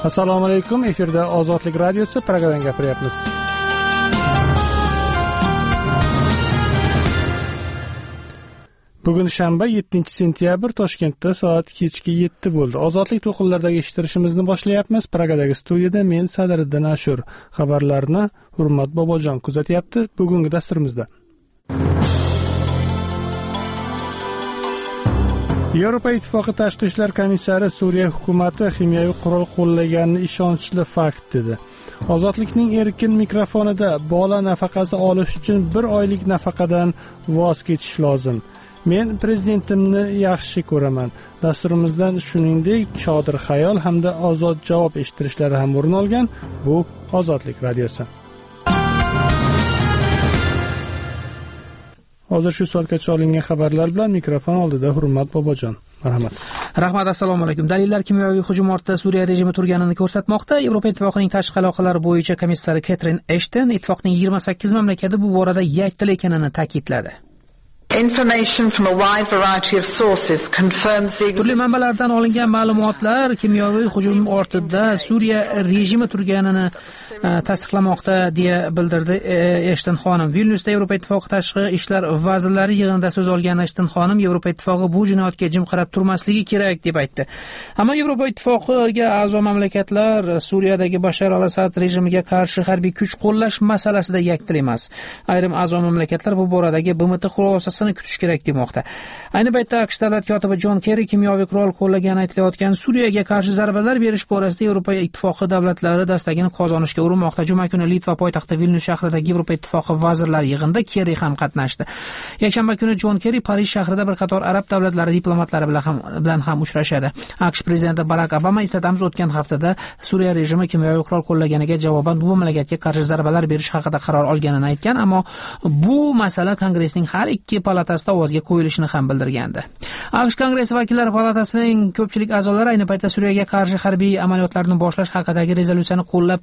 Assalomu alaykum. Efirda Ozodlik radiosi Pragadan gapiryapmiz. Bugun shanba 7-sentyabr, Toshkentda soat kechki 7 bo'ldi. Ozodlik to'qinlaridagi eshittirishimizni boshlayapmiz. Pragadagi studiyada men Sadiriddin Ashur. Xabarlarni Hurmat Bobojon kuzatyapti bugungi dasturimizda. Yevropa Ittifoqi Tashqi ishlar komissari Suriya hukumati kimyoviy qurol qo'llaganini ishonchli fakt dedi. Ozodlikning erkin mikrofonida bola nafaqasi olish uchun 1 oylik nafaqadan voz kechish lozim. Men prezidentimni yaxshi ko'raman. Dasturimizdan shuningdek chodir xayol hamda ozod javob eshittirishlari ham o'rin olgan. Bu Ozodlik radiosi. Hozir shu soatgacha olingan xabarlar bilan mikrofon oldida Hurmat Bobojon. Marhamat. Rahmat, assalomu alaykum. Dalillar kimyoviy hujum ortida Suriya rejimi turganini ko'rsatmoqda. Yevropa Ittifoqining tashqi aloqalar bo'yicha komissari Catherine Ashton ittifoqning 28 mamlakati bu borada yakdil ekanini ta'kidladi. Information from a wide variety of sources confirms the turli manbalardan olingan ma'lumotlar kimyoviy hujum ortida Suriya rejimi turganini tasdiqlamoqda deya bildirdi Ashton xonim. Vilnyusda Yevropa Ittifoqi tashqi ishlar vazirlari yig'inida so'z olgan Ashton xonim Yevropa Ittifoqi bu jinoyatga jim qarab turmasligi kerak deb aytdi. Ammo Yevropa Ittifoqiga a'zo mamlakatlar Suriyadagi Bashar al-Asad rejimiga qarshi harbiy kuch qo'llash masalasida yakdil emas. Ayrim a'zo mamlakatlar bu boradagi BMT xulosasini kutish kerak demoqda. Ayni paytda AQSh davlat kotibi Jon Kerri kimyoviy qurol qo'llagani aytilayotgan Suriyaga qarshi zarbalar berish borasida Yevropa Ittifoqi davlatlari dastagini qozonishga urinmoqda. Juma kuni Litva poytaxti Vilnyus shahridagi Yevropa Ittifoqi vazirlar yig'inida Kerri ham qatnashdi. Yakshanba kuni Jon Kerri Parij shahrida bir qator arab davlatlari diplomatlari bilan ham uchrashadi. AQSh prezidenti Barak Obama eslatamiz o'tgan haftada Suriya rejimi kimyoviy qurol qo'llaganiga javoban bu mamlakatga qarshi zarbalar berish haqida qaror olganini aytgan, ammo bu masala Kongressning har ikki palatasida ovozga qo'yilishini ham bildirgandi. AQSh Kongress vakillar palatasining ko'pchilik a'zolari ayni paytda Suriyaga qarshi harbiy amaliyotlarni boshlash haqidagi rezolyutsiyani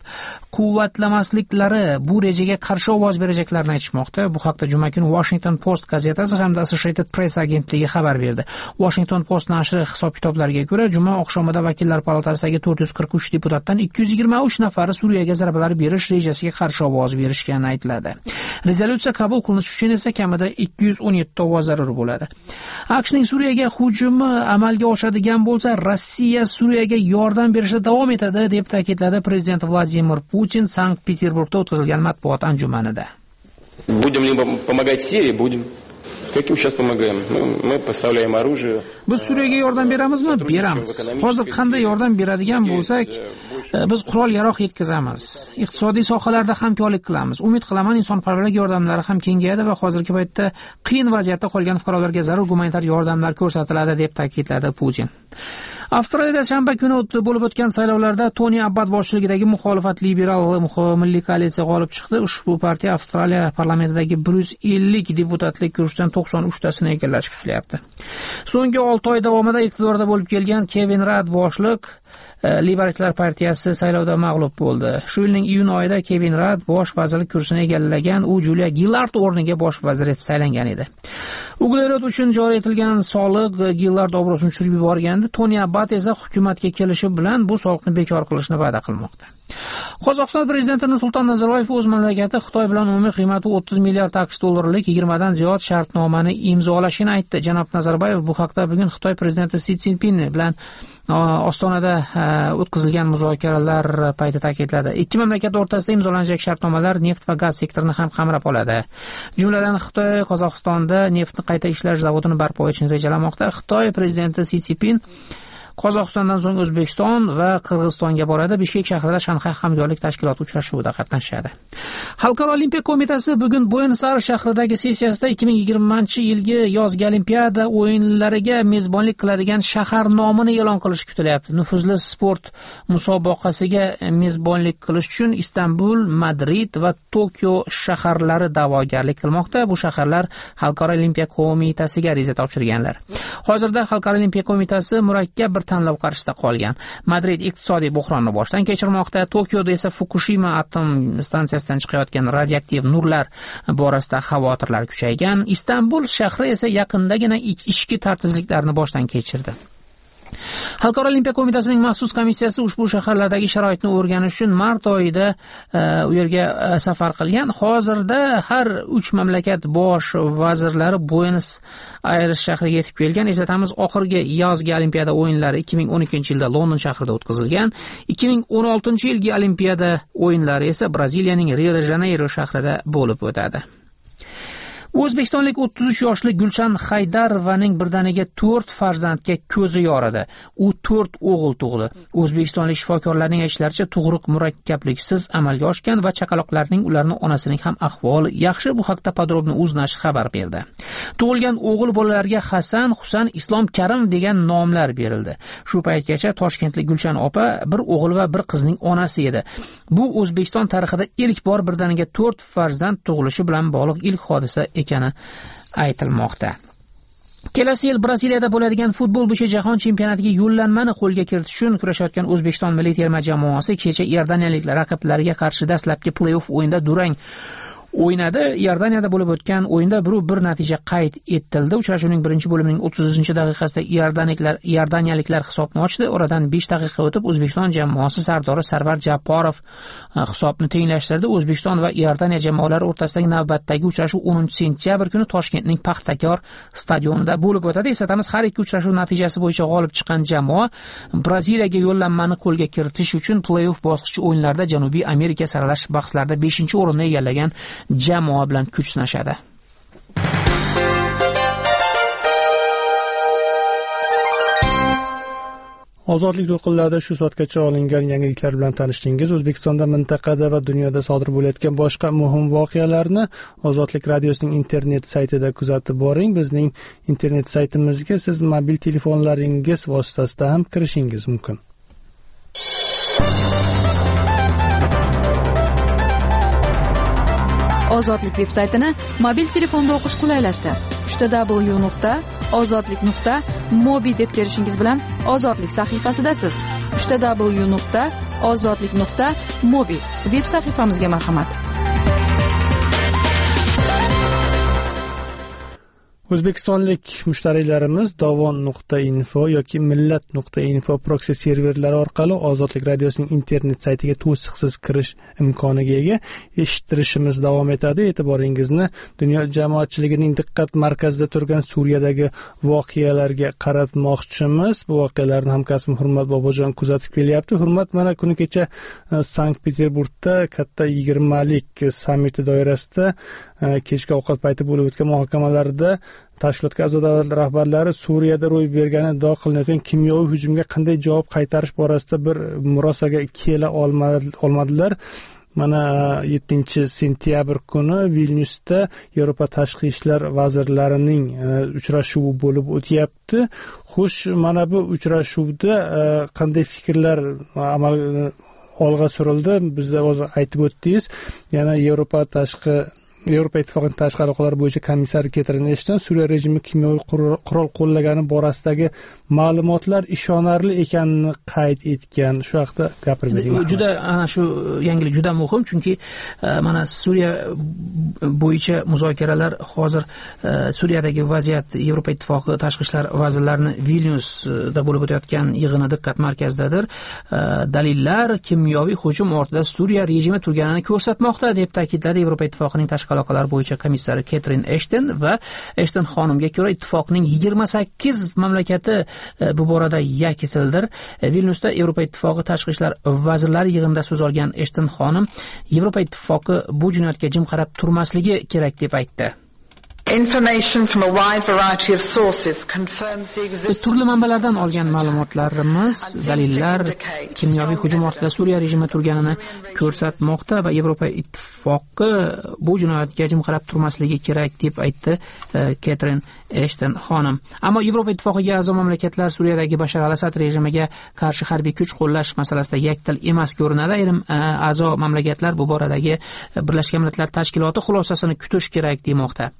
qo'llab-quvvatlamasliklari bu rejaga qarshi ovoz berajaklarini aytishmoqda. Bu haqda juma kuni Washington Post gazetasi hamda Associated Press agentligi xabar berdi. Washington Post nashri hisob-kitoblariga ko'ra, juma oqshomida vakillar palatasidagi 443 deputatdan 223 nafari Suriyaga zarbalar berish rejasiga qarshi ovoz berishgani aytiladi. Rezolyutsiya qabul qilinish uchun esa kamida 217 ovoz zarur bo'ladi. AQShning Suriyaga hujumi amalga oshadigan bo'lsa, Rossiya Suriyaga yordam berishda davom etadi deb ta'kidladi prezident Vladimir Putin Sankt-Peterburgda o'tkazilgan matbuot anjumanida. Будем ли помогать Сирии? Будем. Как и сейчас помогаем. Мы поставляем оружие. Biz Suriyaga yordam beramizmi? Beramiz. Hozir qanday yordam beradigan bo'lsak, biz qurol-yarog' yetkazamiz. Iqtisodiy sohalarda hamkorlik qilamiz. Umid qilaman, insonparvarlik yordamlari ham kengayadi va hozirgi paytda qiyin vaziyatda qolgan fuqarolarga zarur gumanitar yordamlar ko'rsatiladi deb ta'kidladi Putin. Avstraliyada shanba kuni bo'lib o'tgan saylovlarda Toni Abbott boshchiligidagi muxolifat liberal milliy koalitsiya g'olib chiqdi. Ushbu partiya Avstraliya parlamentidagi 150 deputatlik kursidan 93 tasini egallash kuchlayapti. So'nggi 6 oy davomida iqtidorda bo'lib kelgan Kevin Rudd boshliq Liberallar partiyasi saylovda mag'lub bo'ldi. Shu yilning iyun oyida Kevin Rudd bosh vazirlik kursini egallagan, u Julia Gillard o'rniga bosh vazir etib saylangan edi. Uglerod uchun joriy etilgan soliq Gillard obro'sini tushirib yuborgandi. Toni Abbott esa hukumatga kelishi bilan bu soliqni bekor qilishni va'da qilmoqda. Qozog'iston prezidenti Nursulton Nazarboyev o'z mamlakati Xitoy bilan umumiy qiymati 30 milliard AQSh dollarlik 20 dan ziyod shartnomani imzolashini aytdi. Janob Nazarboyev bu haqda bugun Xitoy prezidenti Si Szinpin bilan Ostonada o'tkazilgan muzokaralar payti ta'kidladi. Ikki mamlakat o'rtasida imzolanajak shartnomalar neft va gaz sektorini ham qamrab oladi. Jumladan Xitoy Qozog'istonda neftni qayta ishlash zavodini barpo etishni rejalamoqda. Xitoy prezidenti Si Szinpin Qozog'istondan so'ng O'zbekiston va Qirg'izistonga boradi. Bishkek shahrida Shanxay hamkorlik tashkiloti uchrashuvida qatnashadi. Xalqaro olimpiya qo'mitasi bugun Buenos-Ayres shahridagi sessiyasida 2020-yilgi yozgi olimpiada o'yinlariga mezbonlik qiladigan shahar nomini e'lon qilishi kutilyapti. Nufuzli sport musobaqasiga mezbonlik qilish uchun Istanbul, Madrid va Tokio shaharlari da'vogarlik qilmoqda. Bu shaharlar Xalqaro olimpiya qo'mitasiga ariza topshirganlar. Hozirda Xalqaro olimpiya qo'mitasi murakkab bir tanlov qarshisida qolgan. Madrid iqtisodiy buhronni boshdan kechirmoqda. Tokioda esa Fukushima atom stansiyasidan chiqayotgan radioaktiv nurlar borasida xavotirlar kuchaygan. Istanbul shahri esa yaqindagina ichki tartibsizliklarni boshdan kechirdi. Xalqaro olimpiya qo'mitasining maxsus komissiyasi ushbu shaharlardagi sharoitni o'rganish uchun mart oyida u yerga safar qilgan. Hozirda har 3 mamlakat bosh vazirlari Buenos Aires shahriga yetib kelgan. Eslatamiz, oxirgi yozgi olimpiada o'yinlari 2012-yilda London shahrida o'tkazilgan. 2016-yilgi olimpiada o'yinlari esa Braziliyaning Rio de Janeiro shahrida bo'lib o'tadi. O'zbekistonlik 33 yoshli Gulshan Haydarovaning birdaniga 4 farzandga ko'zi yoridi. U 4 o'g'il tug'di. O'zbekistonlik shifokorlarning aytishlaricha, tug'ruq murakkabliksiz amalga oshgan va chaqaloqlarning ularning onasining ham ahvoli yaxshi. Bu haqda Podrobno uz nashri xabar berdi. Tug'ilgan o'g'il bolalarga Hasan, Husan, Islom Karim degan nomlar berildi. Shu paytgacha Toshkentlik Gulshan opa bir o'g'il va bir qizning onasi edi. Bu O'zbekiston tarixida ilk bor birdaniga 4 farzand tug'ilishi bilan bog'liq ilk hodisa ekani aytilmoqda. Kelasi yil Braziliyada bo'ladigan futbol bo'yicha jahon chempionatiga yo'llanmani qo'lga kiritish uchun kurashayotgan O'zbekiston milliy terma jamoasi kecha iordaniyalik raqiblariga qarshi dastlabki play-off o'yinda durang o'ynadi. Iordaniyada bo'lib o'tgan o'yinda 1-1 natija qayd etildi. Uchrashuvning birinchi bo'limining 30-daqiqasida iordaniyaliklar hisobni ochdi. Oradan 5 daqiqa o'tib O'zbekiston jamoasi sardori Sarvar Japarov hisobni tenglashtirdi. O'zbekiston va Iordaniya jamoalari o'rtasidagi navbatdagi uchrashuv 10-sentyabr kuni Toshkentning Paxtakor stadionida bo'lib o'tadi. Eslatamiz, har ikki uchrashuv natijasi bo'yicha g'olib chiqqan jamoa Braziliyaga yo'llanmani qo'lga kiritish uchun play-off bosqichi o'yinlarida Janubiy Amerika saralash bahslarida 5-o'rinni egallagan jamoa bilan kuch sinashadi. Ozodlik to'lqinlarida shu soatgacha olingan yangiliklar bilan tanishdingiz. O'zbekistonda, mintaqada va dunyoda sodir bo'layotgan boshqa muhim voqealarni Ozodlik radiosining internet saytida kuzatib boring. Bizning internet saytimizga siz mobil telefonlaringiz vositasida ham kirishingiz mumkin. Ozodlik veb-saytini mobil telefonda o'qish qulaylashdi. www.ozodlik.mobi deb terishingiz bilan Ozodlik sahifasidasiz. www.ozodlik.mobi veb sahifamizga marhamat. O'zbekistonlik mushtariylarimiz dovon.info yoki millat.info proksi serverlari orqali Ozodlik radiosining internet saytiga to'siqsiz kirish imkoniga ega. Eshittirishimiz davom etadi. E'tiboringizni dunyo jamoatchiligining diqqat markazida turgan Suriyadagi voqealarga qaratmoqchimiz. Bu voqealarni hamkasbim Hurmat Bobojon kuzatib kelyapti. Hurmat, mana kuni kecha Sankt-Peterburgda katta 20lik sammiti doirasida kechki ovqat payti bo'lib o'tgan muhokamalarda tashkilotga a'zo davlatlar rahbarlari Suriyada ro'y bergani iddio qilinayotgan kimyoviy hujumga qanday javob qaytarish borasida bir murosaga kela olmadilar. Mana 7-sentyabr kuni Vilnyusda Yevropa tashqi ishlar vazirlarining uchrashuvi bo'lib o'tyapti. Xo'sh, mana bu uchrashuvda qanday fikrlar olg'a surildi? Bizda hozir aytib o'tdingiz. Yana Yevropa Ittifoqining tashqi aloqalar bo'yicha komissari Ketrin Eshton Suriya rejimi kimyoviy qurol qo'llagani borasidagi ma'lumotlar ishonarli ekanini qayd etgan. Shu haqda gapirib bering. Juda ana shu yangilik juda muhim, chunki mana Suriya bo'yicha muzokaralar hozir Suriyadagi vaziyat Yevropa Ittifoqi tashqi ishlar vazirlarining Vilnyusda bo'lib o'tayotgan yig'ini diqqat markazidadir. Dalillar kimyoviy hujum ortida Suriya rejimi turganini ko'rsatmoqda deb ta'kidladi Yevropa Ittifoqining tashqi aloqalar bo'yicha komissari Ketrin Eshton. Va Eshton xonimga ko'ra ittifoqning 28 mamlakati bu borada yaktildir. Vilnyusda Yevropa Ittifoqi tashqi ishlar vazirlari yig'inida so'z olgan Eshton xonim Yevropa Ittifoqi bu jinoyatga jim qarab turmasligi kerak deb aytdi. Information from a wide variety of sources confirms the existence. Turli manbalardan olgan ma'lumotlarimiz, dalillar kimyoviy hujum ortida Suriya rejimi turganini ko'rsatmoqda va Yevropa Ittifoqi bu jinoyatga jim qarab turmasligi kerak deb aytdi Ketrin Eshton xonim. Ammo Yevropa Ittifoqiga a'zo mamlakatlar Suriyadagi Bashar al-Asad rejimiga qarshi harbiy kuch qo'llash masalasida yakdil emas ko'rinadi. Ayrim a'zo mamlakatlar bu boradagi Birlashgan Millatlar Tashkiloti xulosasini kutish kerak demoqda.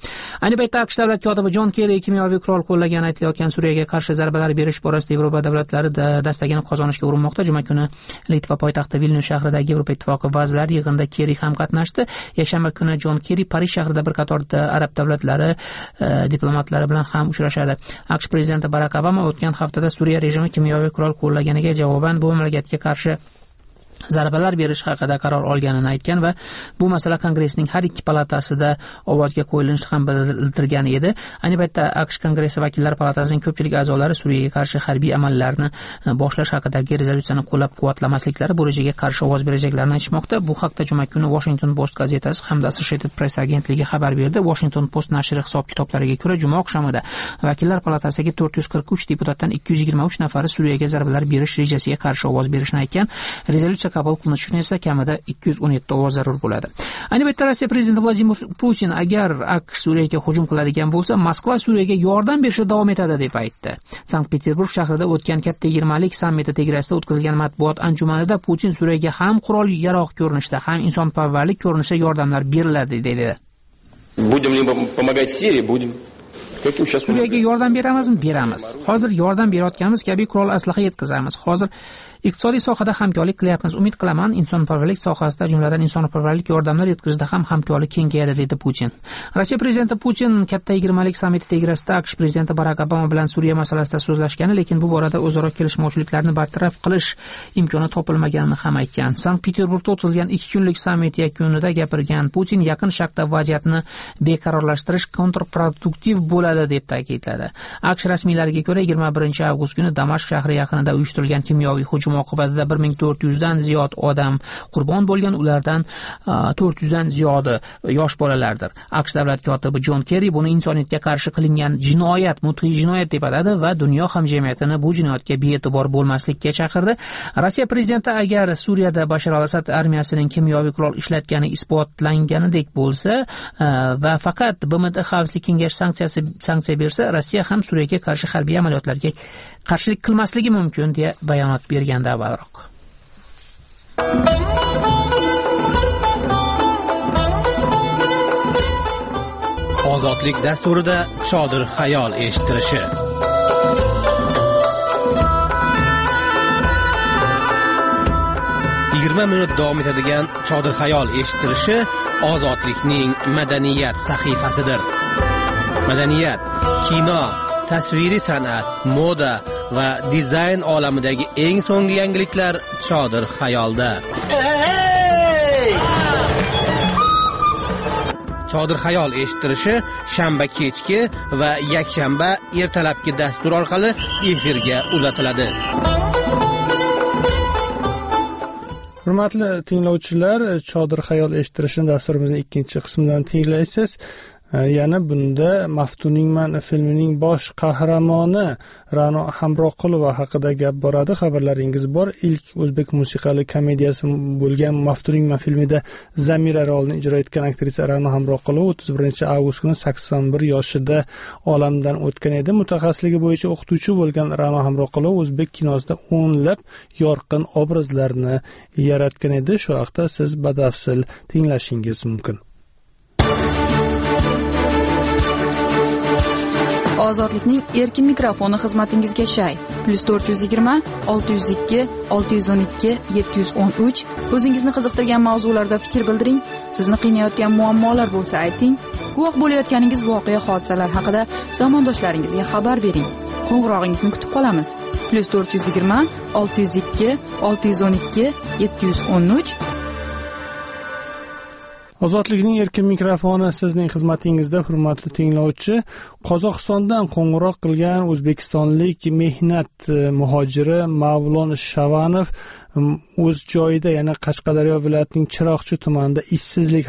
Ayni paytda AQSh davlat kotibi Jon Kerri kimyoviy qurol qo'llagani aytilayotgan Suriyaga qarshi zarbalar berish borasida Yevropa davlatlari dastagini qozonishga urinmoqda. Juma kuni Litva poytaxti Vilnyus shahridagi Yevropa ittifoqi vazirlar yig'inida Kerri ham qatnashdi. Yakshanba kuni Jon Kerri Parij shahrida bir qator arab davlatlari diplomatlari bilan ham uchrashadi. AQSh prezidenti Barak Obama o'tgan haftada Suriya rejimi kimyoviy qurol qo'llaganiga javoban bu mamlakatga qarshi zarbalar berish haqida qaror olganini aytgan va bu masala Kongressning har ikki palatasida ovozga qo'yilishini ham bildirgan edi. Ayni paytda AQSh Kongressi vakillar palatasining ko'pchilik a'zolari Suriyaga qarshi harbiy amallarni boshlash haqidagi rezolyutsiyani qo'llab-quvvatlamasliklari bu rejaga qarshi ovoz berajaklarini aytishmoqda. Bu haqda juma kuni Washington Post gazetasi hamda Associated Press agentligi xabar berdi. Washington Post nashri hisob-kitoblariga ko'ra, juma oqshomida vakillar palatasiga 443 deputatdan 223 nafari Suriyaga zarbalar berish rejasiga qarshi ovoz berishni aytgan. Rezolyutsiya qabul qilinishi uchun esa kamida 217 ovoz zarur bo'ladi. Ayni paytda Rossiya prezidenti Vladimir Putin agar AQSh Suriyaga hujum qiladigan bo'lsa, Moskva Suriyaga yordam berishda davom etadi deb aytdi. Sankt-Peterburg shahrida o'tgan katta 20lik sammiti tegrasida o'tkazilgan matbuot anjumanida Putin Suriyaga ham qurol-yarog' ko'rinishda, ham insonparvarlik ko'rinishda yordamlar beriladi dedi. Будем ли помогать Сирии? Будем. Suriyaga yordam beramizmi? Beramiz. Hozir yordam berayotganimiz kabi qurol aslaha yetkazamiz. Hozir iqtisodiy sohada hamkorlik qilyapmiz. Umid qilaman, insonparvarlik sohasida, jumladan insonparvarlik yordamlar yetkazishda ham hamkorlik kengayadi, dedi Putin. Rossiya prezidenti Putin katta 20lik sammiti tegrasida AQSh prezidenti Barak Obama bilan Suriya masalasida so'zlashgani, lekin bu borada o'zaro kelishmovchiliklarni bartaraf qilish imkoni topilmaganini ham aytgan. Sankt-Peterburgda o'tkazilgan 2 kunlik sammit yakunida gapirgan Putin Yaqin Sharqda vaziyatni beqarorlashtirish kontrproduktiv bo'ladi deb ta'kidladi. AQSh rasmiylariga ko'ra 21 avgust kuni Damashq shahri yaqinida uyushtirilgan kimyoviy hujum oqibatida 1400 dan ziyod odam qurbon bo'lgan, ulardan 400 dan ziyodi yosh bolalardir. AQSh davlat kotibi Jon Kerri buni insoniyatga qarshi qilingan jinoyat, mudhiy jinoyat deb atadi va dunyo hamjamiyatini bu jinoyatga bee'tibor bo'lmaslikka chaqirdi. Rossiya prezidenti agar Suriyada Bashar al-Asad armiyasining kimyoviy qurol ishlatgani isbotlanganidek bo'lsa va faqat BMT Xavfsizlik kengashi sanksiya bersa, Rossiya ham Suriyaga qarshi harbiy amaliyotlarga qarshilik qilmasligi mumkin deya bayonot bergandi avvalroq. Ozodlik dasturida chodir xayol eshitilishi. minut davom etadigan chodir xayol eshitilishi Ozodlikning madaniyat sahifasidir. Madaniyat, kino, tasviriy san'at, moda va dizayn olamidagi eng so'nggi yangiliklar chodir xayolda. Chodir xayol eshitilishi shanba kechki va yakshanba ertalabki dastur orqali efirga uzatiladi. Hurmatli tinglovchilar, chodir xayol eshitirishni dasturimizning 2-qismidan tinglaysiz. Yana bunda Maftuningman filmining bosh qahramoni Ra'no Hamroqulova haqida gap boradi. Xabarlaringiz bor. Ilk o'zbek musiqali komediyasi bo'lgan Maftuningman filmida Zamira rolini ijro etgan aktrisa Ra'no Hamroqulova 31-avgust kuni 81 yoshida olamdan o'tgan edi. Mutaxassisligi bo'yicha o'qituvchi bo'lgan Ra'no Hamroqulova o'zbek kinosida o'nlab yorqin obrazlarni yaratgan edi. Shu haqda siz batafsil tinglashingiz mumkin. Ozodlikning erkin mikrofoni xizmatingizga shay. +420 602 612 713. O'zingizni qiziqtirgan mavzularda fikr bildiring. Sizni qiynayotgan muammolar bo'lsa ayting. Guvoh bo'layotganingiz voqea hodisalar haqida zamondoshlaringizga xabar bering. Qo'ng'irog'ingizni kutib qolamiz. +420 602 612 713. Ozodlikning erkin mikrofoni sizning xizmatingizda, hurmatli tinglovchi. Qozog'istondan qo'ng'iroq qilgan o'zbekistonlik mehnat muhojiri Mavlon Shavanov o'z joyida, yana Qashqadaryo viloyatining Chiroqchi tumanida ishsizlik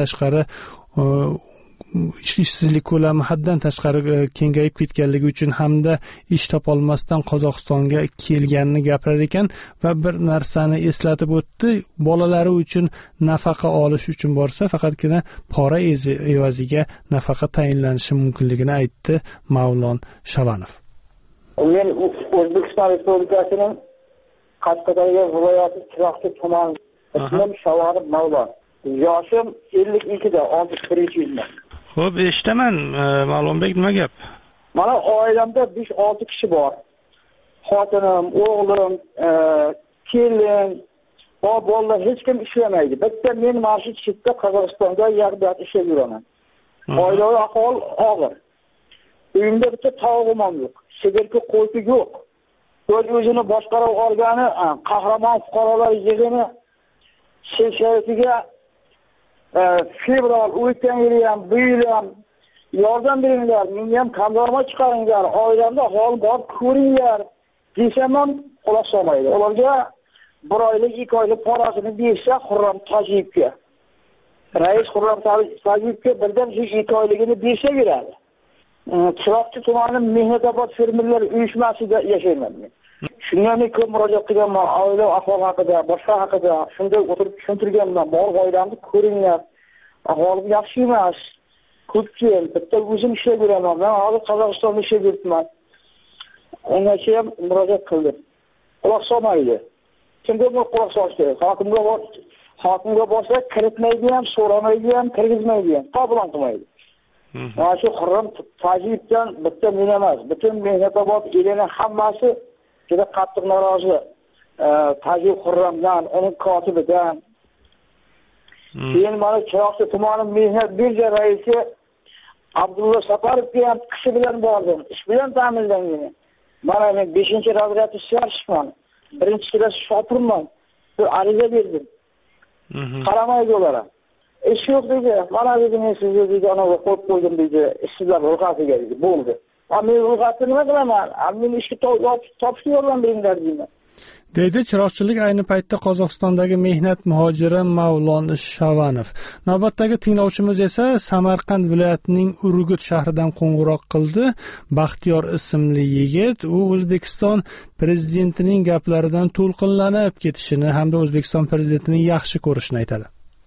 ko'lami haddan tashqari kengayib ketganligi uchun hamda ish topolmasdan Qozog'istonga kelganini gapirar ekan va bir narsani eslatib o'tdi. Bolalari uchun nafaqa olish uchun borsa, faqatgina pora evaziga nafaqa tayinlanishi mumkinligini aytdi Mavlon Shavanov. Men O'zbekiston Respublikasining Qashqadaryo viloyati Chiroqchi tumani ismim Shavanov Mavlon. Yoshim 52da, 61 yilda. Xo'p, eshitaman, Ma'lumbek, nima gap? Mana oilamda 5-6 kishi bor. Xotinim, o'g'lim, kelin, bolalar hech kim ishlamaydi. Bitta men mana shu chetda Qozog'istonda yardat ishlab yuraman. Oilaviy ahvol og'ir. Uyimda bitta tog'im ham yo'q. Sigirka qo'ypi yo'q. O'zini boshqarib olgani qahramon fuqarolar yig'ini sessiyasiga fevral o'tgan yili ham, bu yil ham yordam beringlar, menga ham kamzorma chiqaringlar, oilamda hol bor ko'ringlar desam ham quloq solmaydi. Ularga 1 oylik, 2 oylik parasini bersa Xurram Tojiyevga, rais Xurram Tojiyevga birdan shu 2 oyligini bersa beradi. Chiroqchi tumani Mehnatobod fermerlar uyushmasida yashayman men. Shundan ko'p murojaat qilganman, oila ahvoli haqida, boshqa haqida, shunday o'tirib tushuntirganman, bor oilamni ko'ringlar, ahvolim yaxshi emas. Ko'pchilik bitta o'zim ishlab yuraman. Men hozir Qozog'istonda ishlab yuribman. Ungacha ham murojaat qildim. Quloq solmaydi. Kimga quloq solish kerak? Hokimga borsa kiritmaydi ham, so'ramaydi ham, kirgizmaydi ham, qabul qilmaydi. Mana shu Xurram Tojiyevdan bitta men emas, butun Mehnatobod elini hammasi juda qattiq norozi. Tojiyev Xurramdan, uning kotibidan. Keyin mana Chiroqchi tumani mehnat birja raisi Abdulla Safarovga ham kishi bilan bordim. Ish bilan ta'minlangan. Mana men 5-razryadli ishchiman. 1-klass shopirman. Bu ariza berdim. Qaramaydi ular. Ish yo'q dedi. Mana dedi, men sizga dedi, anavi qo'yib qo'ydim dedi. Ishchilar ro'yxatiga dedi. Bo'ldi. Men ro'yxatni nima qilaman? Men ishga topishga yordam beringlar deyman. Deydi chiroqchilik ayni paytda Qozog'istondagi mehnat muhojiri Mavlon Shavanov. Navbatdagi tinglovchimiz esa Samarqand viloyatining Urgut shahridan qo'ng'iroq qildi. Baxtiyor ismli yigit, u O'zbekiston prezidentining gaplaridan to'lqinlanib ketishini hamda O'zbekiston prezidentini yaxshi ko'rishini aytadi.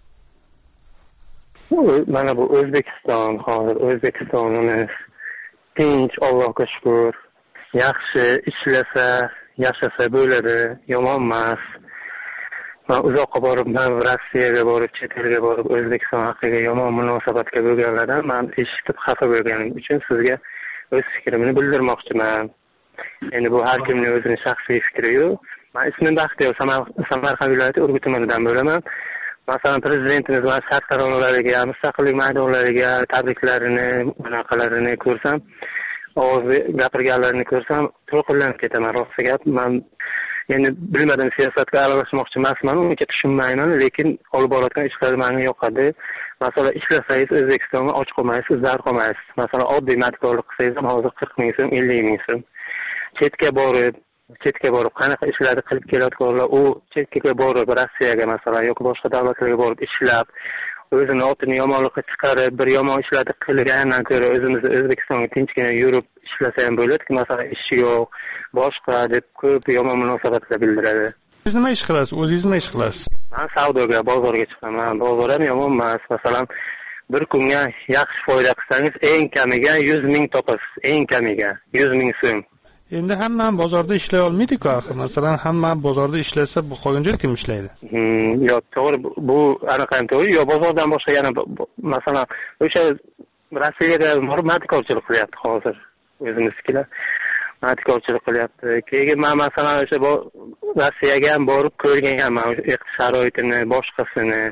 Mana bu O'zbekiston, hozir O'zbekistonimiz tinch, Allohga shukr, yaxshi ishlasa, yashasa bo'ladi, yomon emas. Men uzoqqa borib, men Rossiyaga borib, chet elga borib, O'zbekiston haqiga yomon munosabatga bo'lganlardan men eshitib xafa bo'lganim uchun sizga o'z fikrimni bildirmoqchiman. Endi bu har kimning o'zining shaxsiy fikri-yu. Men ismim Baxtiyor, Samarqand viloyati Urgut tumanidan bo'laman. Masalan, prezidentimiz va sartaronlariga, mustaqillik maydonlariga tabriklarini, bunaqalarini ko'rsam, ovozi gapirganlarini ko'rsam, to'lqinlanib ketaman. Rosti gap, men endi bilmadim, siyosatga aralashmoqchi emasman, uncha tushunmayman, lekin olib borayotgan ishlar menga yoqadi. Masalan, ishlasangiz O'zbekistonga och qolmaysiz, zar qolmaysiz. Masalan, oddiy matkorlik qilsangiz ham hozir 40 ming so'm, 50 ming so'm. Chetga borib qanaqa ishlarni qilib kelayotganlar, u chetga borib Rossiyaga masalan yoki boshqa davlatlarga borib ishlab, o'zini otini yomonlikqa chiqarib, bir yomon ishlarni qilgandan ko'ra o'zimizni O'zbekistonga tinchgina yurib ishlasa ham bo'ladi, masalan ish yo'q, boshqa deb ko'p yomon munosabatlar bildiradi. Siz nima ish qilasiz? O'zingiz nima ish qilasiz? Men savdoga, bozorga chiqaman. Bozor ham yomon emas. Masalan, bir kunga yaxshi foyda qilsangiz, eng kamiga 100 ming topasiz, eng kamiga 100 ming so'm. Endi hamma bozorda ishlay olmaydi-ku, axir. Masalan, hamma bozorda ishlasa, bu qolgancha kim ishlaydi? Yo'q, to'g'ri, bu anaqa ham to'g'ri. Yo, bozordan boshqa yana masalan, o'sha Rossiyaga borib matkorchilik qilyapti hozir. O'zimizkilar matkorchilik qilyapti. Keyin men masalan o'sha Rossiyaga ham borib ko'rganman, o'sha sharoitini, boshqasini.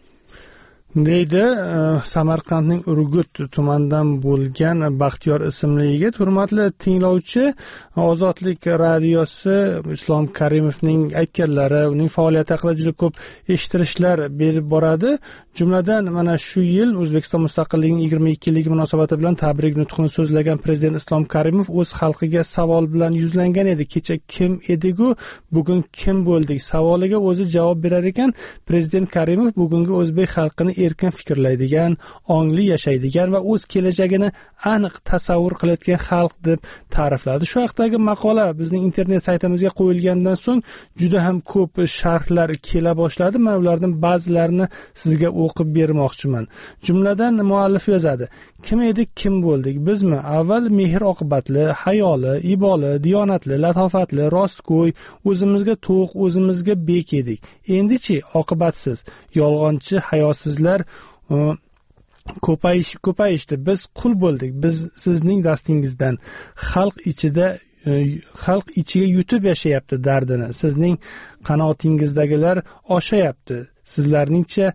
Deydi Samarqandning Urgut tumanidan bo'lgan Baxtiyor ismli yigit. Hurmatli tinglovchi, Ozodlik radiosi Islom Karimovning aytganlari, uning faoliyati haqida juda ko'p eshittirishlar berib boradi. Jumladan mana shu yil O'zbekiston mustaqilligining 22 yilligi munosabati bilan tabrik nutqini so'zlagan prezident Islom Karimov o'z xalqiga savol bilan yuzlangan edi. Kecha kim edigu, bugun kim bo'ldik? Savoliga o'zi javob berar ekan, prezident Karimov bugungi o'zbek xalqini erkin fikrlaydigan, ongli yashaydigan va o'z kelajagini aniq tasavvur qilayotgan xalq deb ta'rifladi. Shu haqdagi maqola bizning internet saytimizga qo'yilgandan so'ng juda ham ko'p sharhlar kela boshladi. Men ulardan ba'zilarini sizga o'qib bermoqchiman. Jumladan muallif yozadi: kim edik, kim bo'ldik? Bizmi? Avval mehr oqibatli, hayoli, iboli, diyonatli, latofatli, rostgo'y, o'zimizga to'q, o'zimizga bek edik. Endi-chi oqibatsiz, yolg'onchi, hayosizlar, ko'payishdi. Biz qul bo'ldik. Biz sizning dastingizdan xalq ichiga yutib yashayapti dardini. Sizning qanotingizdagilar oshayapti. Sizlarningcha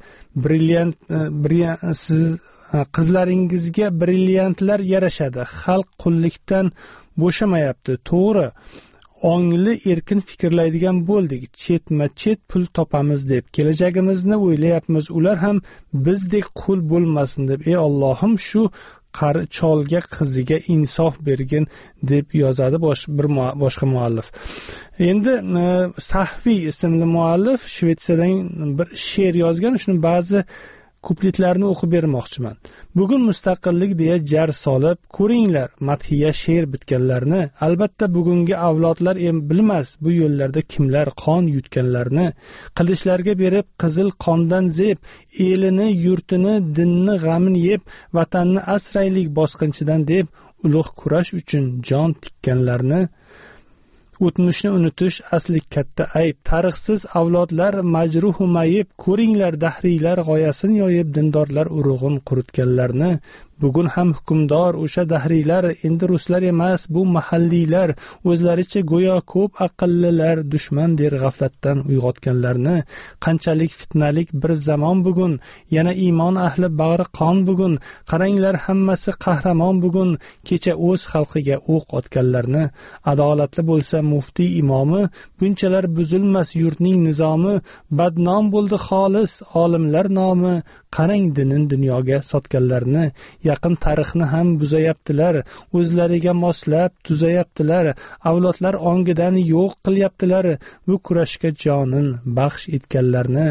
qizlaringizga brilliantlar yarashadi. Xalq qullikdan bo'shamayapti. To'g'ri. Ongli erkin fikrlaydigan bo'ldik. Chetma-chet pul topamiz deb kelajagimizni o'ylayapmiz. Ular ham bizdek qul bo'lmasin deb. Ey Allohim, shu qari cholga qiziga insof bergin deb yozadi boshqa muallif. Endi Sahviy ismli muallif Shvetsiyadan bir she'r yozgan. Shuni ba'zi kupletlarni o'qib bermoqchiman. Bugun mustaqillik deya jar solib, ko'ringlar madhiya she'r bitganlarni. Albatta bugungi avlodlar bilmas bu yo'llarda kimlar qon yutganlarni. Qilishlarga berib qizil qondan zeb, elini, yurtini, dinni g'amin yeb, vatanni asraylik bosqinchidan deb ulug' kurash uchun jon tikkanlarni. O'tmishni unutish asli katta ayb. Tarixsiz avlodlar majruh mayib, ko'ringlar dahriylar g'oyasini yoyib, dindorlar urug'in quritganlarni. Bugun ham hukmdor o'sha dahriylar, endi ruslar emas, bu mahalliylar, o'zlaricha go'yo ko'p aqllilar, dushman der g'aflatdan uyg'otganlarni. Qanchalik fitnalik bir zamon bugun, yana iymon ahli bag'ri qon bugun. Qaranglar hammasi qahramon bugun, kecha o'z xalqiga o'q otganlarni. Adolatli bo'lsa muftiy imomi, bunchalar buzilmas yurtning nizomi. Badnom bo'ldi xolis olimlar nomi, qarang dinin dunyoga sotganlarni. Yaqin tarixni ham buzayaptilar, o'zlariga moslab tuzayaptilar, avlodlar ongidan yo'q qilyaptilar, bu kurashga jonin baxsh etganlarni.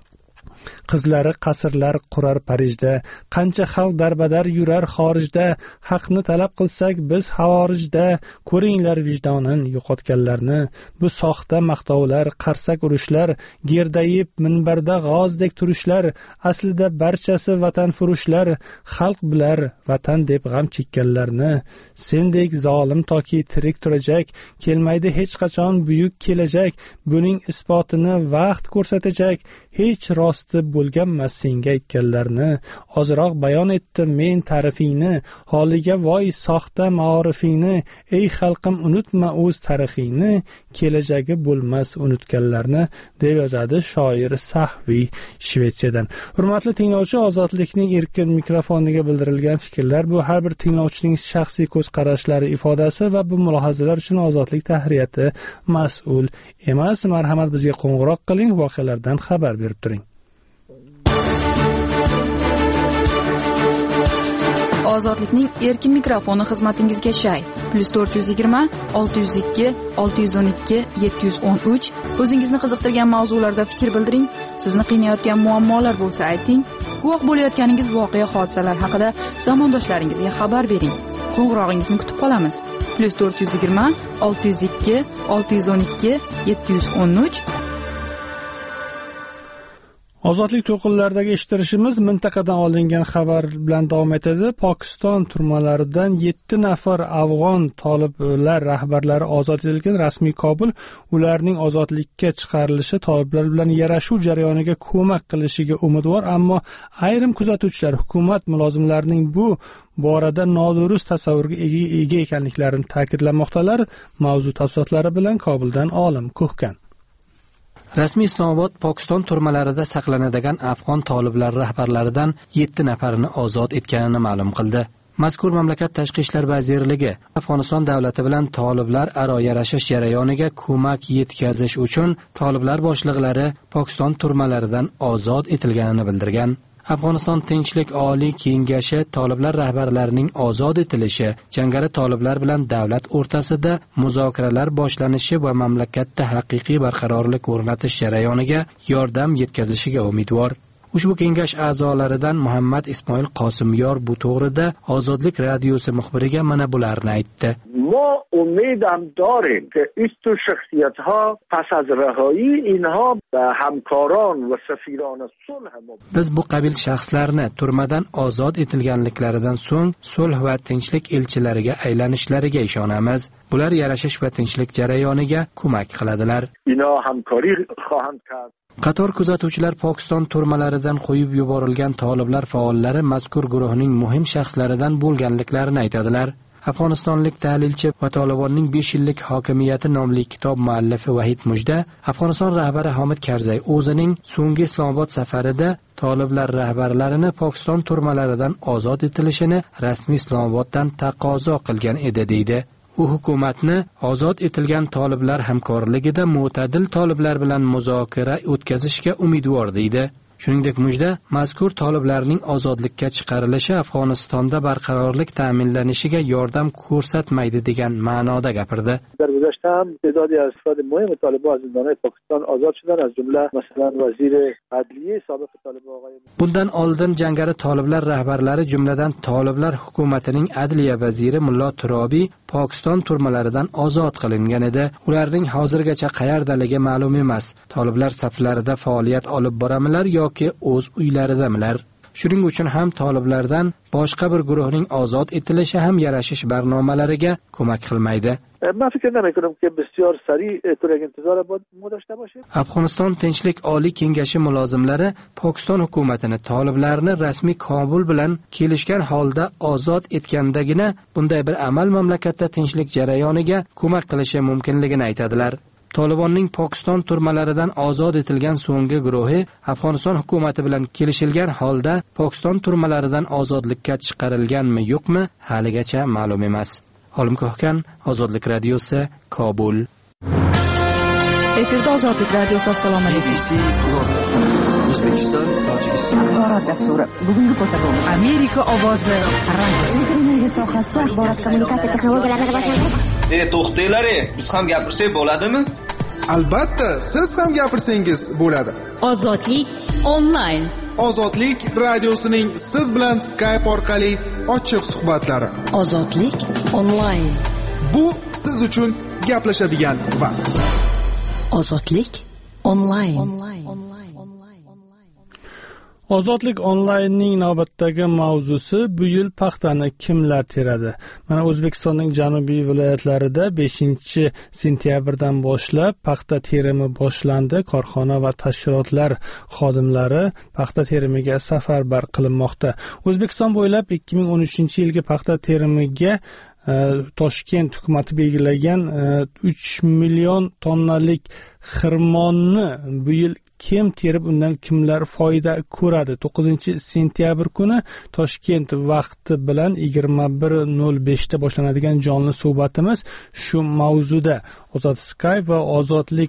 Qizlari qasrlar qurar Parijda, qancha xalq darbadar yurar xorijda. Haqni talab qilsak biz havorijda, ko'ringlar vijdonin yo'qotganlarni. Bu soxta maqtovlar, qarsak urushlar, gerdayib minbarda g'ozdek turishlar, aslida barchasi vatanfurushlar. Xalq bilar vatan deb g'am chekkanlarni. Sendek zolim toki tirik turajak, kelmaydi hech qachon buyuk kelajak. Buning isbotini vaqt ko'rsatajak, hech rosti bo'lganmas senga aytganlarni. Ozroq bayon etdim men ta'rifingni, holiga voy soxta ma'orifingni. Ey xalqim unutma o'z tarixingni, kelajagi bo'lmas unutganlarni, deb yozadi shoir Sahviy Shvetsiyadan. Hurmatli tinglovchi, ozodlikning erkin mikrofoniga bildirilgan fikrlar bu har bir tinglovchining shaxsiy ko'z qarashlari ifodasi va bu mulohazalar uchun ozodlik tahriyati mas'ul emas. Marhamat, bizga qo'ng'iroq qiling, voqealardan xabar berib turing. Ozodlikning erkin mikrofoni xizmatingizga shay. +420 602 612 713. O'zingizni qiziqtirgan mavzularda fikr bildiring. Sizni qiynayotgan muammolar bo'lsa ayting. Guvoh bo'layotganingiz voqea hodisalar haqida zamondoshlaringizga xabar bering. Qo'ng'irog'ingizni kutib qolamiz. +420 602 612 713. Ozodlik to'lqinlaridagi eshittirishimiz mintaqadan olingan xabar bilan davom etadi. Pokiston turmalaridan 7 nafar afg'on toliblar rahbarlari ozod etilgan. Rasmiy Kobul ularning ozodlikka chiqarilishi toliblar bilan yarashuv jarayoniga ko'mak qilishiga umidvor, ammo ayrim kuzatuvchilar hukumat mulozimlarining bu borada nodurust tasavvurga ega ekanliklarini ta'kidlamoqdalar. Mavzu tafsilotlari bilan Kobuldan Olim Ko'hkan. Rasmiy Islomobod Pokiston turmalarida saqlanadigan afg'on toliblar rahbarlaridan 7 nafarini ozod etganini ma'lum qildi. Mazkur mamlakat tashqi ishlar vazirligi Afg'oniston davlati bilan toliblar aro yarashish jarayoniga ko'mak yetkazish uchun toliblar boshliqlari Pokiston turmalaridan ozod etilganini bildirgan. Afg'oniston Tinchlik Oliy Kengashi toliblar rahbarlarining ozod etilishi, jangari toliblar bilan davlat o'rtasida muzokaralar boshlanishi va mamlakatda haqiqiy barqarorlik o'rnatish jarayoniga yordam yetkazishiga umidvor. Ushbu kengash a'zolaridan Muhammad Ismoil Qosimyor bu to'g'rida Ozodlik radiosi muxbiriga mana bularni aytdi. ما امید هم داریم که این دو شخصیت‌ها پس از رهایی اینها به همکاران و سفیران صلح Biz bu qabil shaxslarni turmadan ozod etilganliklaridan so'ng sulh va tinchlik elchilariga aylanishlariga ishonamiz. Bular yarashish va tinchlik jarayoniga ko'mak qiladilar. اینا همکاری خواهند کرد. Qator kuzatuvchilar Pokiston turmalaridan qo'yib yuborilgan toliblar faollari mazkur guruhning muhim shaxslaridan bo'lganliklarini aytadilar. Afg'onistonlik tahlilchi va Tolibonning 5 yillik hokimiyati nomli kitob muallifi Vahid Mujda Afg'oniston rahbari Hamid Karzay o'zining so'nggi Islomobod safarida toliblar rahbarlarini Pokiston turmalaridan ozod etilishini rasmiy Islomoboddan taqozo qilgan edi deydi. U hukumatni ozod etilgan toliblar hamkorligida mo'tadil toliblar bilan muzokara o'tkazishga umidvor deydi. Shuningdek, Mujda mazkur toliblarning ozodlikka chiqarilishi Afg'onistonda barqarorlik ta'minlanishiga yordam ko'rsatmaydi degan ma'noda gapirdi. در گذشته هم تعدادی از افراد مهم طالبان از زندانهای پاکستان آزاد شدند، از جمله مثلا وزیر عدلیه سابق طالبان آقای Bundan oldin jangari toliblar rahbarlari, jumladan toliblar hukumatining adliya vaziri Mullo Turobiy Pokiston turmalaridan ozod qilingan edi. Ularning hozirgacha qayerdaligi ma'lum emas. Toliblar saflarida faoliyat olib boramilar yoki o'z uylaridamilar? Shuning uchun ham toliblardan boshqa bir guruhning ozod etilishi ham yarashish barnomalariga ko'mak qilmaydi. من فکر نمی‌کنم که بسیار سریع طور انتظار ما داشته باشه. Afg'oniston Tinchlik Oliy Kengashi mulozimlari Pokiston hukumatini toliblarni rasmiy Kobul bilan kelishgan holda ozod etgandagina bunday bir amal mamlakatda tinchlik jarayoniga ko'mak qilishi mumkinligini aytadilar. Tolibonning Pokiston turmalaridan ozod etilgan so'nggi guruhi Afg'oniston hukumati bilan kelishilgan holda Pokiston turmalaridan ozodlikka chiqarilganmi yo'qmi haligacha ma'lum emas. Olim Kohkan, Ozodlik radiosi, Kobul. Efirda Ozodlik radiosi. Assalomu alaykum. O'zbekiston, Tojikiston axborot dasturi. Bugungi ko'rsatuv Amerika ovozi energetika sohasida axborot kommunikatsiya texnologiyalarini rivojlantirish. To'xtanglar, biz ham gapirsak bo'ladimi? Albatta, siz ham gapirsangiz bo'ladi. Ozodlik onlayn. Ozodlik radiosining siz bilan Skype orqali ochiq suhbatlari. Ozodlik onlayn. Bu siz uchun gaplashadigan vaqt. Ozodlik onlayn. Ozodlik onlaynning navbatdagi mavzusi bu yil paxtani kimlar teradi? Mana O'zbekistonning janubiy viloyatlarida 5-sentyabrdan boshlab paxta terimi boshlandi. Korxona va tashkilotlar xodimlari paxta terimiga safarbar qilinmoqda. O'zbekiston bo'ylab 2013-yilgi paxta terimiga Toshkent hukumati belgilagan 3 million tonnalik xirmonni bu yil kim terib, undan kimlar foyda ko'radi? 9-sentyabr kuni Toshkent vaqti bilan 21:05 da boshlanadigan jonli suhbatimiz shu mavzuda. Ozod Skype va Ozodlik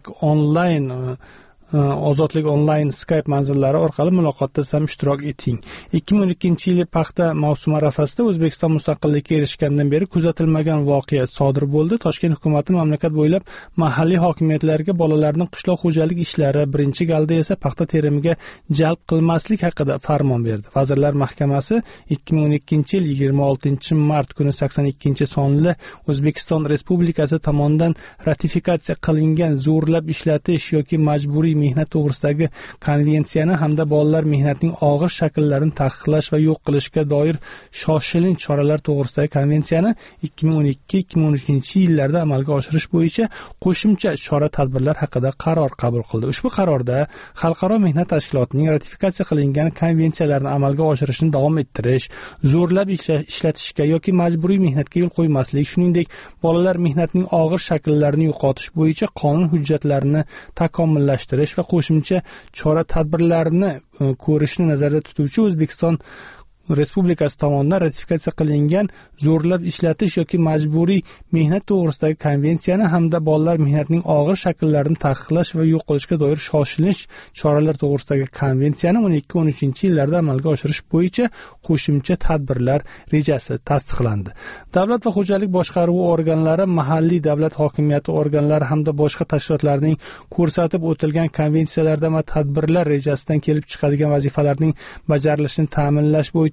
onlayn Skype manzillari orqali muloqotda ham ishtirok eting. 2012-yil paxta mavsumi arafasida O'zbekiston mustaqillikka erishgandan beri kuzatilmagan voqea sodir bo'ldi. Toshkent hukumati mamlakat bo'ylab mahalliy hokimiyatlarga bolalarning qishloq xo'jalik ishlari, birinchi galda esa paxta terimiga jalb qilmaslik haqida farmon berdi. Vazirlar Mahkamasi 2012-yil 26-mart kuni 82-sonli O'zbekiston Respublikasi tomonidan ratifikatsiya qilingan zo'rlab ishlatish yoki majburiy mehnat to'g'risidagi konvensiyani hamda bolalar mehnatining og'ir shakllarini taqiqlash va yo'q qilishga doir shoshilinch choralar to'g'risidagi konvensiyani 2012-2013 yillarda amalga oshirish bo'yicha qo'shimcha chora-tadbirlar haqida qaror qabul qildi. Ushbu qarorda Xalqaro mehnat tashkilotining ratifikatsiya qilingan konvensiyalarni amalga oshirishni davom ettirish, zo'rlab ishlatishga yoki majburiy mehnatga yo'l qo'ymaslik, shuningdek bolalar mehnatining og'ir shakllarini yo'qotish bo'yicha qonun hujjatlarini takomillashtirish va qo'shimcha chora-tadbirlarni ko'rishni nazarda tutuvchi O'zbekiston Respublikasi tomonidan ratifikatsiya qilingan zo'rlab ishlatish yoki majburiy mehnat to'g'risidagi konvensiyani hamda bolalar mehnatining og'ir shakllarini taqiqlash va yo'q qilishga doir shoshilinch choralar to'g'risidagi konvensiyani 12-13 yillarda amalga oshirish bo'yicha qo'shimcha tadbirlar rejasi tasdiqlandi. Davlat va xo'jalik boshqaruvi organlari, mahalliy davlat hokimiyati organlari hamda boshqa tashkilotlarning ko'rsatib o'tilgan konvensiyalarda va tadbirlar rejasidan kelib chiqadigan vazifalarning bajarilishini ta'minlash bo'yicha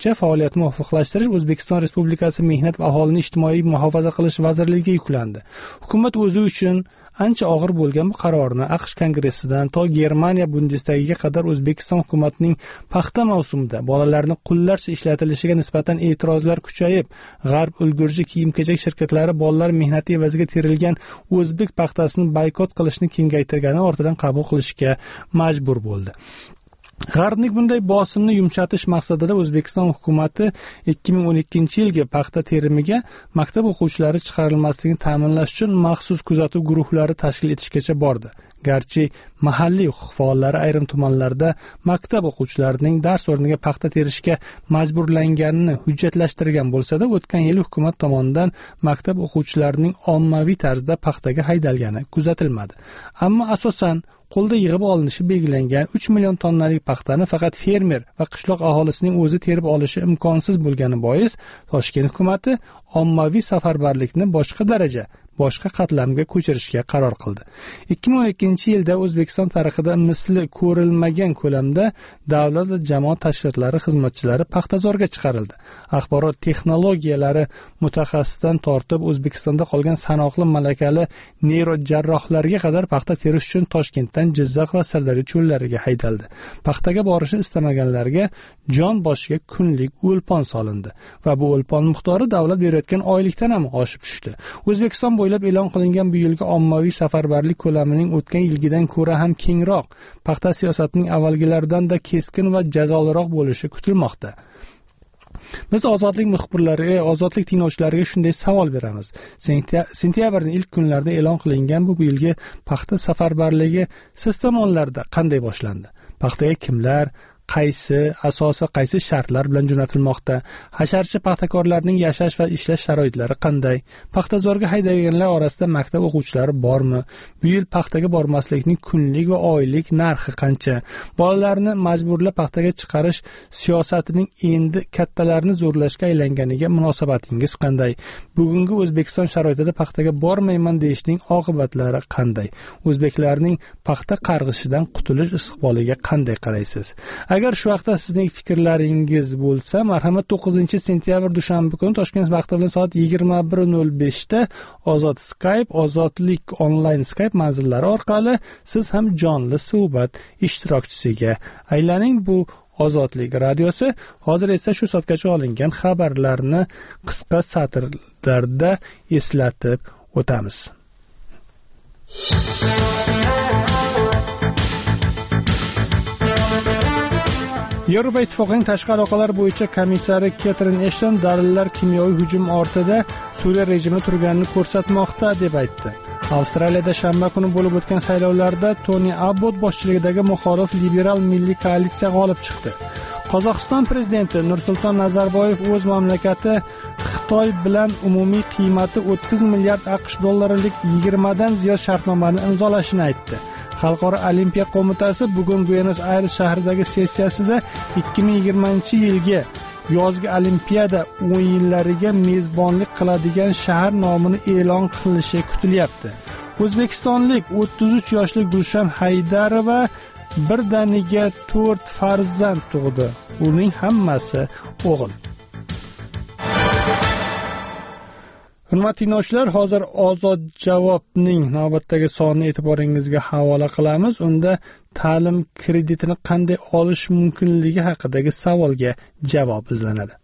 bo'yicha faoliyatni muvofiqlashtirish O'zbekiston Respublikasi Mehnat va aholini ijtimoiy muhofaza qilish vazirligiga yuklandi. Hukumat o'zi uchun ancha og'ir bo'lgan bu qarorni AQSh kongressidan to Germaniya Bundestagiga qadar O'zbekiston hukumatining paxta mavsumida bolalarni qullarcha ishlatilishiga nisbatan e'tirozlar kuchayib, G'arb ulgurji kiyim-kechak shirkatlari bolalar mehnati evaziga terilgan o'zbek paxtasini boykot qilishni kengaytirgani ortidan qabul qilishga majbur bo'ldi. G'arbning bunday bosimni yumshatish maqsadida O'zbekiston hukumati 2012-yilgi paxta terimiga maktab o'quvchilari chiqarilmasligini ta'minlash uchun maxsus kuzatuv guruhlari tashkil etishgacha bordi. Garchi mahalliy huquq faollari ayrim tumanlarda maktab o'quvchilarining dars o'rniga paxta terishga majburlanganini hujjatlashtirgan bo'lsa-da, o'tgan yil hukumat tomonidan maktab o'quvchilarining ommaviy tarzda paxtaga haydalgani kuzatilmadi. Ammo asosan qo'lda yig'ib olinishi belgilangan 3 million tonnalik paxtani faqat fermer va qishloq aholisining o'zi terib olishi imkonsiz bo'lgani bois Toshkent hukumatı ommaviy safarbarlikni boshqa qatlamga ko'chirishga qaror qildi. 2012-yilda O'zbekiston tarixida misli ko'rilmagan ko'lamda davlat va jamoat tashkilotlari xizmatchilari paxtazorga chiqarildi. Axborot texnologiyalari mutaxassisidan tortib O'zbekistonda qolgan sanoqli malakali neyrojarrohlarga qadar paxta terish uchun Toshkentdan Jizzax va Sirdaryo cho'llariga haydaldi. Paxtaga borishni istamaganlarga jon boshiga kunlik o'lpon solindi va bu o'lpon miqdori davlat berayotgan oylikdan ham oshib tushdi. O'zbekiston bo'ylab e'lon qilingan bu yilgi ommaviy safarbarlik ko'lamining o'tgan yilgidan ko'ra ham kengroq, paxta siyosatining avvalgilaridan da keskin va jazoliroq bo'lishi kutilmoqda. Biz ozodlik muxbirlariga, ozodlik tinglovchilariga shunday savol beramiz. Sentyabrning ilk kunlarida e'lon qilingan bu yilgi paxta safarbarligi siz tomonlarda qanday boshlandi? Paxtaga kimlar, qaysi asos va qaysi shartlar bilan jo'natilmoqda? Hasharchi paxtakorlarning yashash va ishlash sharoitlari qanday? Paxtazorga haydaganlar orasida maktab o'quvchilari bormi? Bu yil paxtaga bormaslikning kunlik va oylik narxi qancha? Bolalarni majburlab paxtaga chiqarish siyosatining endi kattalarni zo'rlashga aylanganiga munosabatingiz qanday? Bugungi O'zbekiston sharoitida paxtaga bormayman deyishning oqibatlari qanday? O'zbeklarning paxta qarg'ishidan qutulish istiqboliga qanday qaraysiz? Agar shu vaqtda sizning fikrlaringiz bo'lsa, marhamat 9-sentyabr dushanba kuni Toshkent vaqti bilan soat 21:05 da Ozod Skype, Ozodlik onlayn Skype manzillari orqali siz ham jonli suhbat ishtirokchisiga aylaning. Bu Ozodlik radiosi. Hozir esa shu soatgacha olingan xabarlarni qisqa satrlarda eslatib o'tamiz. Yevropa Ittifoqining tashqi aloqalar bo'yicha komissari Ketrin Eshton dalillar kimyoviy hujum ortida Suriya rejimi turganini ko'rsatmoqda deb aytdi. Avstraliyada shanba kuni bo'lib o'tgan saylovlarda Toni Abbot boshchiligidagi muxolif liberal milliy koalitsiya g'olib chiqdi. Qozog'iston prezidenti Nursulton Nazarboyev o'z mamlakati Xitoy bilan umumiy qiymati 30 milliard AQSh dollarilik 20 dan ziyod shartnomani imzolashini aytdi. Xalqaro olimpiya qo'mitasi bugun Buenos Aires shahridagi sessiyasida 2020-yilgi yozgi olimpiada o'yinlariga mezbonlik qiladigan shahar nomini e'lon qilishi kutilyapti. O'zbekistonlik 33 yoshli Gulshan Haydarova birdaniga 4 farzand tug'di. Uning hammasi o'g'il. Hurmatli tinglovchilar, hozir Ozod javobning navbatdagi sonini e'tiboringizga havola qilamiz. Unda ta'lim kreditini qanday olish mumkinligi haqidagi savolga javob izlanadi.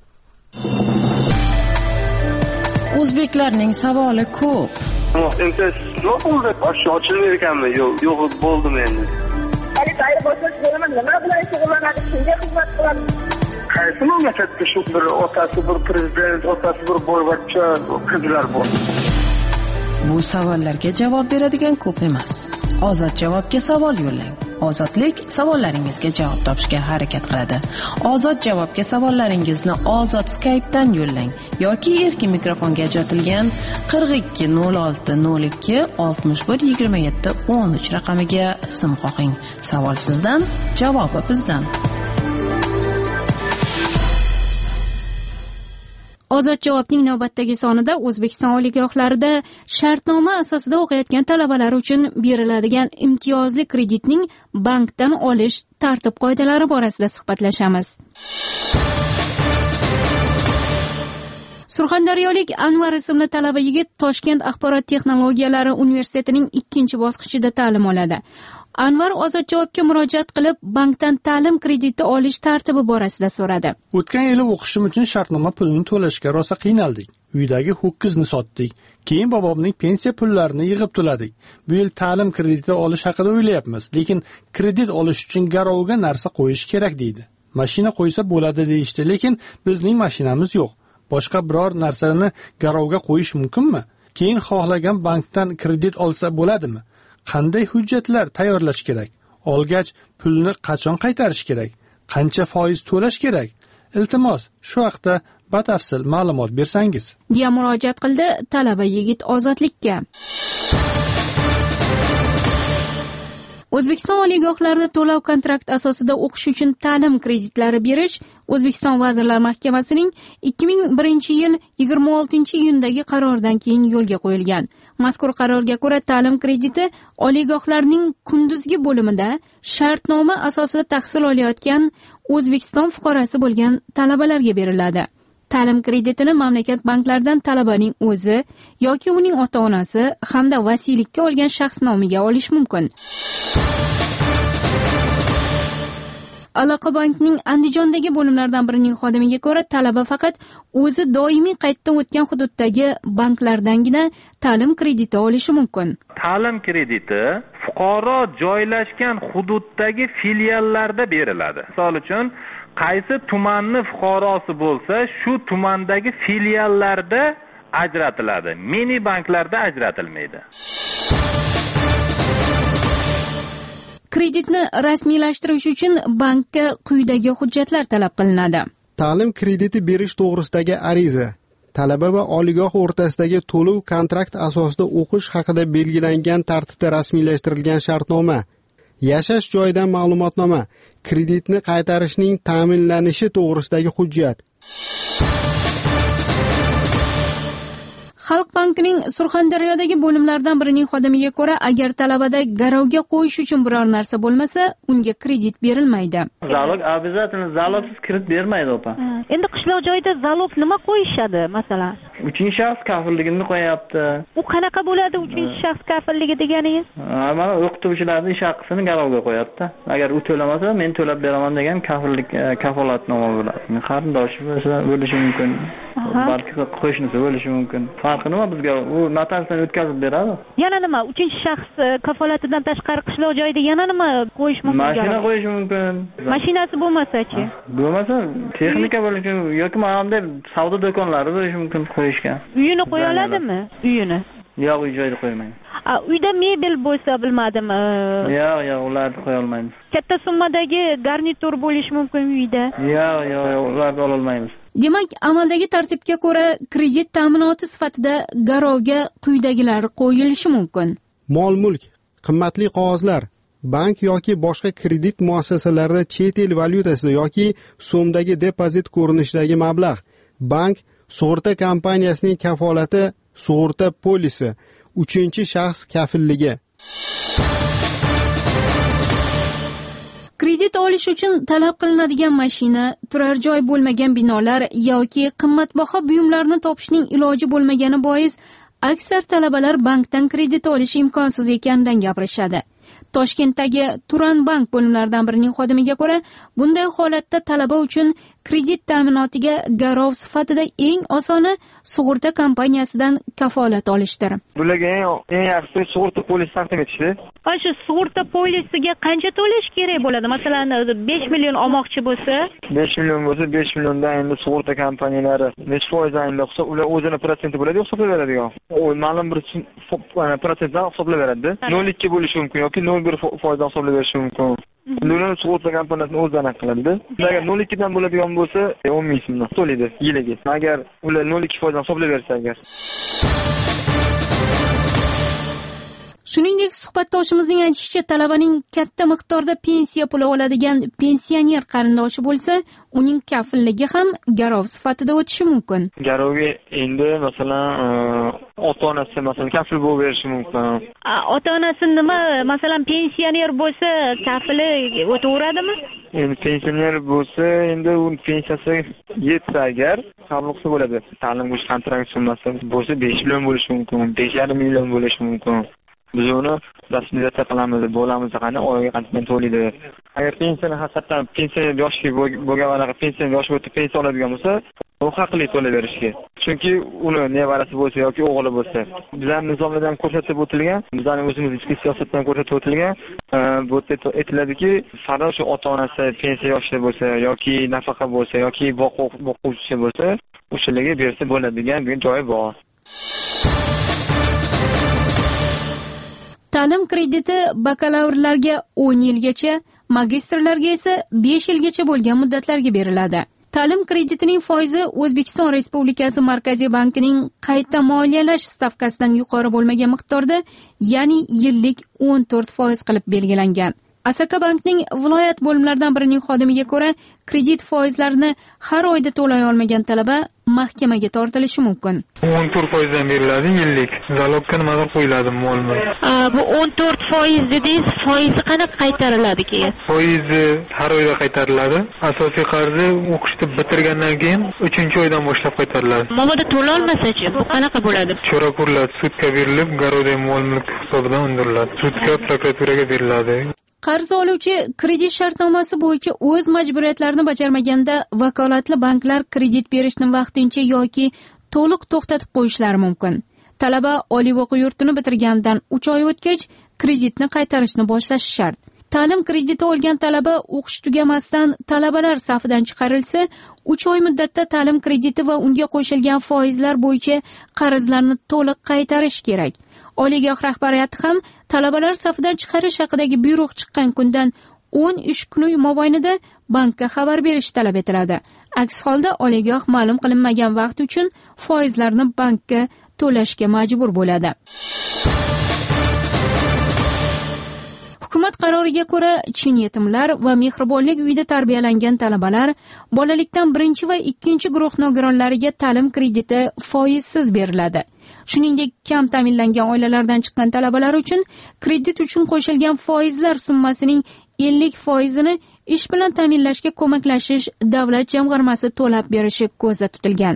O'zbeklarning savoli ko'p. Imtiyoz nima bo'ldi? Ochilmaydi ekanmi? Yo'q, bo'ldimi endi? Hali tayyor boshlash bo'laman. Nima bilan shug'ullanadi? Kimga xizmat qiladi? Qaysi mamlakatda shu bir otasi bir prezident, otasi bir boyvachcha qizlar bor? Bu savollarga javob beradigan ko'p emas. Ozod javobga savol yo'llang. Ozodlik savollaringizga javob topishga harakat qiladi. Ozod javobga savollaringizni Ozod Skype'dan yo'llang yoki erkin mikrofonga ajratilgan 42 06 02 61 27 13 raqamiga sim qo'ying. Savol sizdan, javobi bizdan. Ozod javobning navbatdagi sonida O'zbekiston oliygohlarida shartnoma asosida o'qiyotgan talabalar uchun beriladigan imtiyozli kreditning bankdan olish tartib-qoidalari borasida suhbatlashamiz. Surxondaryolik Anvar ismli talaba yigit Toshkent axborot texnologiyalari universitetining 2-bosqichida ta'lim oladi. Anvar ozod javobga murojaat qilib, bankdan ta'lim krediti olish tartibi borasida so'radi. O'tgan yili o'qishim uchun shartnoma pulini to'lashga rosa qiynaldik. Uydagi ho'kizni sotdik. Keyin bobomning pensiya pullarini yig'ib to'ladik. Bu yil ta'lim krediti olish haqida o'ylayapmiz, lekin kredit olish uchun garovga narsa qo'yish kerak deydi. Mashina qo'ysa bo'ladi deyishdi, lekin bizning mashinamiz yo'q. Boshqa biror narsani garovga qo'yish mumkinmi? Keyin xohlagan bankdan kredit olsa bo'ladimi? Qanday hujjatlar tayyorlash kerak? Olgach, pulni qachon qaytarish kerak? Qancha foiz to'lash kerak? Iltimos, shu haqda batafsil ma'lumot bersangiz. deya murojaat qildi talaba yigit Ozodlikka. O'zbekiston oliygohlarida to'lov kontrakt asosida o'qish uchun ta'lim kreditlari berish O'zbekiston Vazirlar Mahkamasining 2001-yil 26-iyundagi qaroridan keyin yo'lga qo'yilgan. Mazkur qarorga ko'ra ta'lim krediti oliygohlarning kunduzgi bo'limida shartnoma asosida tahsil olayotgan O'zbekiston fuqarosi bo'lgan talabalarga beriladi. Ta'lim kreditini mamlakat banklaridan talabaning o'zi yoki uning ota-onasi hamda vasiylikka olgan shaxs nomiga olish mumkin. Aloqa bankning Andijondagi bo'limlardan birining xodimiga ko'ra, talaba faqat o'zi doimiy qayddan o'tgan hududdagi banklardangina ta'lim krediti olishi mumkin. Ta'lim krediti fuqaro joylashgan hududdagi filiallarda beriladi. Misol uchun, qaysi tumanni fuqarosi bo'lsa, shu tumandagi filiallarda ajratiladi. Mini banklarda ajratilmaydi. Kreditni rasmiylashtirish uchun bankka quyidagi hujjatlar talab qilinadi. Ta'lim krediti berish to'g'risidagi ariza, talaba va oliygoh o'rtasidagi to'lov kontrakt asosida o'qish haqida belgilangan tartibda rasmiylashtirilgan shartnoma, yashash joyidan ma'lumotnoma, kreditni qaytarishning ta'minlanishi to'g'risidagi hujjat. Xalq bankining Surxondaryodagi bo'limlardan birining xodimiga ko'ra, agar talabada garovga qo'yish uchun biror narsa bo'lmasa, unga kredit berilmaydi. Zalog обязательно zalogsiz kredit bermaydi opa. Endi qishloq joyda zalog nima qo'yishadi, masalan? Uchinchi shaxs kafilligini qo'yapti. U qanaqa bo'ladi uchinchi shaxs kafilligi deganingiz? Mana o'qituvchilarning ish haqisini garovga qo'yapti. Agar u to'lamasa, men to'lab beraman degan kafillik kafolatnoma bo'ladi. Qarindoshi bo'lishi mumkin. Balki qo'shnisi bo'lishi mumkin. Farqi nima bizga? U notariusdan o'tkazib beradi. Yana nima? Uchinchi shaxs kafolatidan tashqari qishloq joyida yana nima qo'yish mumkin? Mashina qo'yish mumkin. Mashinasi bo'lmasa-chi? Bo'lmasa, texnika bo'lishi yoki mana savdo do'konlari bo'lishi mumkin qo'yishga. Uyini qo'ya oladimi? Uyini. Yo'q, uy joyida qo'ymaymiz. Uyda mebel bo'lsa bilmadim. Yo'q, ularni qo'ya olmaymiz. Katta summadagi garnitur bo'lishi mumkin uyda. Yo'q, ularni ola olmaymiz. Demak, amaldagi tartibga ko'ra kredit ta'minoti sifatida garovga quyidagilar qo'yilishi mumkin. Mol-mulk, qimmatli qog'ozlar, bank yoki boshqa kredit muassasalarida chet el valyutasida yoki so'mdagi depozit ko'rinishidagi mablag', bank sug'urta kompaniyasining kafolati, sug'urta polisi, uchinchi shaxs kafilligi. Kredit olish uchun talab qilinadigan mashina, turar joy bo'lmagan binolar yoki qimmatbaho buyumlarni topishning iloji bo'lmagani bois aksar talabalar bankdan kredit olish imkonsiz ekanidan gapirishadi. Toshkentdagi Turan bank bo'limlaridan birining xodimiga ko'ra, bunday holatda talaba uchun kredit ta'minotiga garov sifatida eng osoni sug'urta kompaniyasidan kafolat olishdir. Bularga eng yaxshisi sug'urta polisi taqdim etishdi. Shu sug'urta polisiga qancha to'lash kerak bo'ladi? Masalan, 5 million olmoqchi bo'lsa, 5 million bo'lsa, 5 milliondan endi sug'urta kompaniyalari necha foizdan olsa, ular o'zini protsenti bo'ladi, hisoblab beradigan. U ma'lum bir protsentdan hisoblab beradi. 0.2 bo'lishi mumkin yoki 0.1 foizdan hisoblab berishi mumkin. Ular sug'urta kompaniyasi o'zidan haq qiladi. Agar 0.2 dan bo'ladigan bo'lsa, 10 ming so'mdan to'laydi yiliga. Agar ular 0.2 foizdan hisoblab bersa agar. Shuningdek, suhbatdoshimizning aytishicha, talabaning katta miqdorda pensiya puli oladigan pensioner qarindoshi bo'lsa, uning kafilligi ham garov sifatida o'tishi mumkin. Garovga endi masalan ota-onasi masalan kafil bo'lib berishi mumkin. Ota-onasi nima, masalan pensioner bo'lsa, kafili o'taveradimi? Endi pensioner bo'lsa, endi u pensiyasi yetsa agar qabul qilsa bo'ladi. Ta'lim bo'yicha kontrakt summasi bo'lsa 5 million bo'lishi mumkin, 5,5 million bo'lishi mumkin. Biz uni rasmiyatsiya qilamiz, bo'lamiz qani oyiga qancha to'laydi. Agar pensiyani haqiqatan pensiya yoshi bo'lgan vaqtda pensiya yoshi o'tib pensiya oladigan bo'lsa, u haqli to'layverishga. Chunki uni nevarasi bo'lsa yoki o'g'li bo'lsa, bizning nizomlardan ko'rsatib o'tilgan, bizning o'zimiz ichki siyosatdan ko'rsatib o'tilgan, bu aytiladiki, faqat shu ota-onasi pensiya yoshida bo'lsa yoki nafaqa bo'lsa yoki boquvchi bo'lsa, o'shalarga bersa bo'ladigan bir joyi bor. Ta'lim krediti bakalavrlarga 10 yilgacha, magistrlarga esa 5 yilgacha bo'lgan muddatlarga beriladi. Ta'lim kreditining foizi O'zbekiston Respublikasi Markaziy bankining qayta moliyalash stavkasidan yuqori bo'lmagan miqdorda, ya'ni yillik 14% qilib belgilangan. Asaka bankning viloyat bo'limlaridan birining xodimiga ko'ra, kredit foizlarini har oyda to'lay olmagan talaba mahkamaga tortilishi mumkin. 14% dan beriladi yillik. Zalogga nimadir qo'yiladi molmi? Bu 14% dedingiz, foizi qanaqa qaytariladi keyin? Foizi har oyda qaytariladi. Asosiy qarzi o'qishni bitirgandan keyin 3-oydan boshlab qaytariladi. Mabodo to'la olmasa-chi, bu qanaqa bo'ladi? Chora ko'riladi, sudga berilib, garovdagi mol mulk hisobidan undiriladi. Sudga, prokuraturaga beriladi. Qarz oluvchi kredit shartnomasi bo'yicha o'z majburiyatlarini bajarmaganda vakolatli banklar kredit berishni vaqtincha yoki to'liq to'xtatib qo'yishlari mumkin. Talaba oliy o'quv yurtini bitirgandan 3 oy o'tgach kreditni qaytarishni boshlashi shart. Ta'lim krediti olgan talaba o'qish tugamasdan talabalar safidan chiqarilsa, 3 oy muddatda ta'lim krediti va unga qo'shilgan foizlar bo'yicha qarzlarni to'liq qaytarish kerak. Oliygoh rahbariyati ham talabalar safidan chiqarish haqidagi buyruq chiqqan kundan 10 ish kuni mobaynida bankka xabar berish talab etiladi. Aks holda oliygoh ma'lum qilinmagan vaqt uchun foizlarni bankka to'lashga majbur bo'ladi. Hukumat qaroriga ko'ra, chin yetimlar va mehribonlik uyida tarbiyalangan talabalar bolalikdan 1 va 2 guruh nogironlariga ta'lim krediti foizsiz beriladi. Shuningdek, kam ta'minlangan oilalardan chiqqan talabalar uchun kredit uchun qo'shilgan foizlar summasining 50%ni ish bilan ta'minlashga ko'maklashish davlat jamg'armasi to'lab berishi ko'zda tutilgan.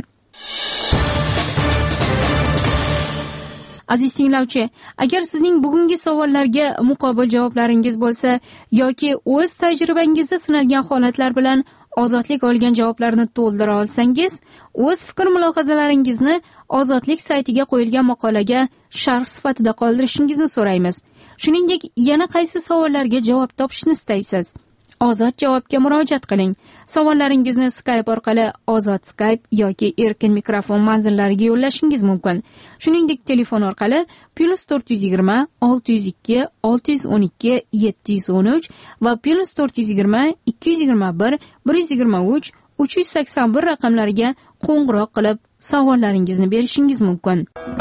Aziz tinglovchi, agar sizning bugungi savollarga muqobil javoblaringiz bo'lsa yoki o'z tajribangizda sinalgan holatlar bilan ozodlik olgan javoblarni to'ldira olsangiz, o'z fikr-mulohazalaringizni Ozodlik saytiga qo'yilgan maqolaga sharh sifatida qoldirishingizni so'raymiz. Shuningdek, yana qaysi savollarga javob topishni istaysiz? Ozod javobga murojaat qiling. Savollaringizni Skype orqali Ozod Skype yoki erkin mikrofon manzillariga yo'llashingiz mumkin. Shuningdek, telefon orqali +420 602 612 713 va +420 221 123 381 raqamlariga qo'ng'iroq qilib savollaringizni berishingiz mumkin.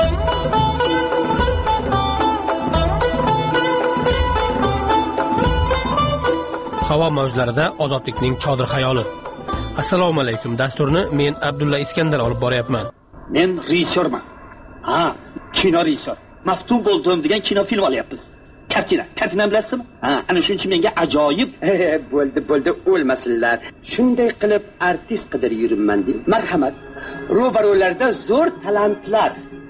Havo mavjlarida ozodlikning chodir xayoli. Assalomu alaykum. Dasturni men Abdulla Iskandar olib boryapman. Men rejissyorman. Kino rejissyor. Maftun bo'ldim degan kino film olyapmiz. Kartina bilasizmi? Ana shuning uchun menga ajoyib. Bo'ldi, o'lmasinlar. Shunday qilib artist qidirib yuribman deb. Marhamat. Ro'baro'larda zo'r talantlar.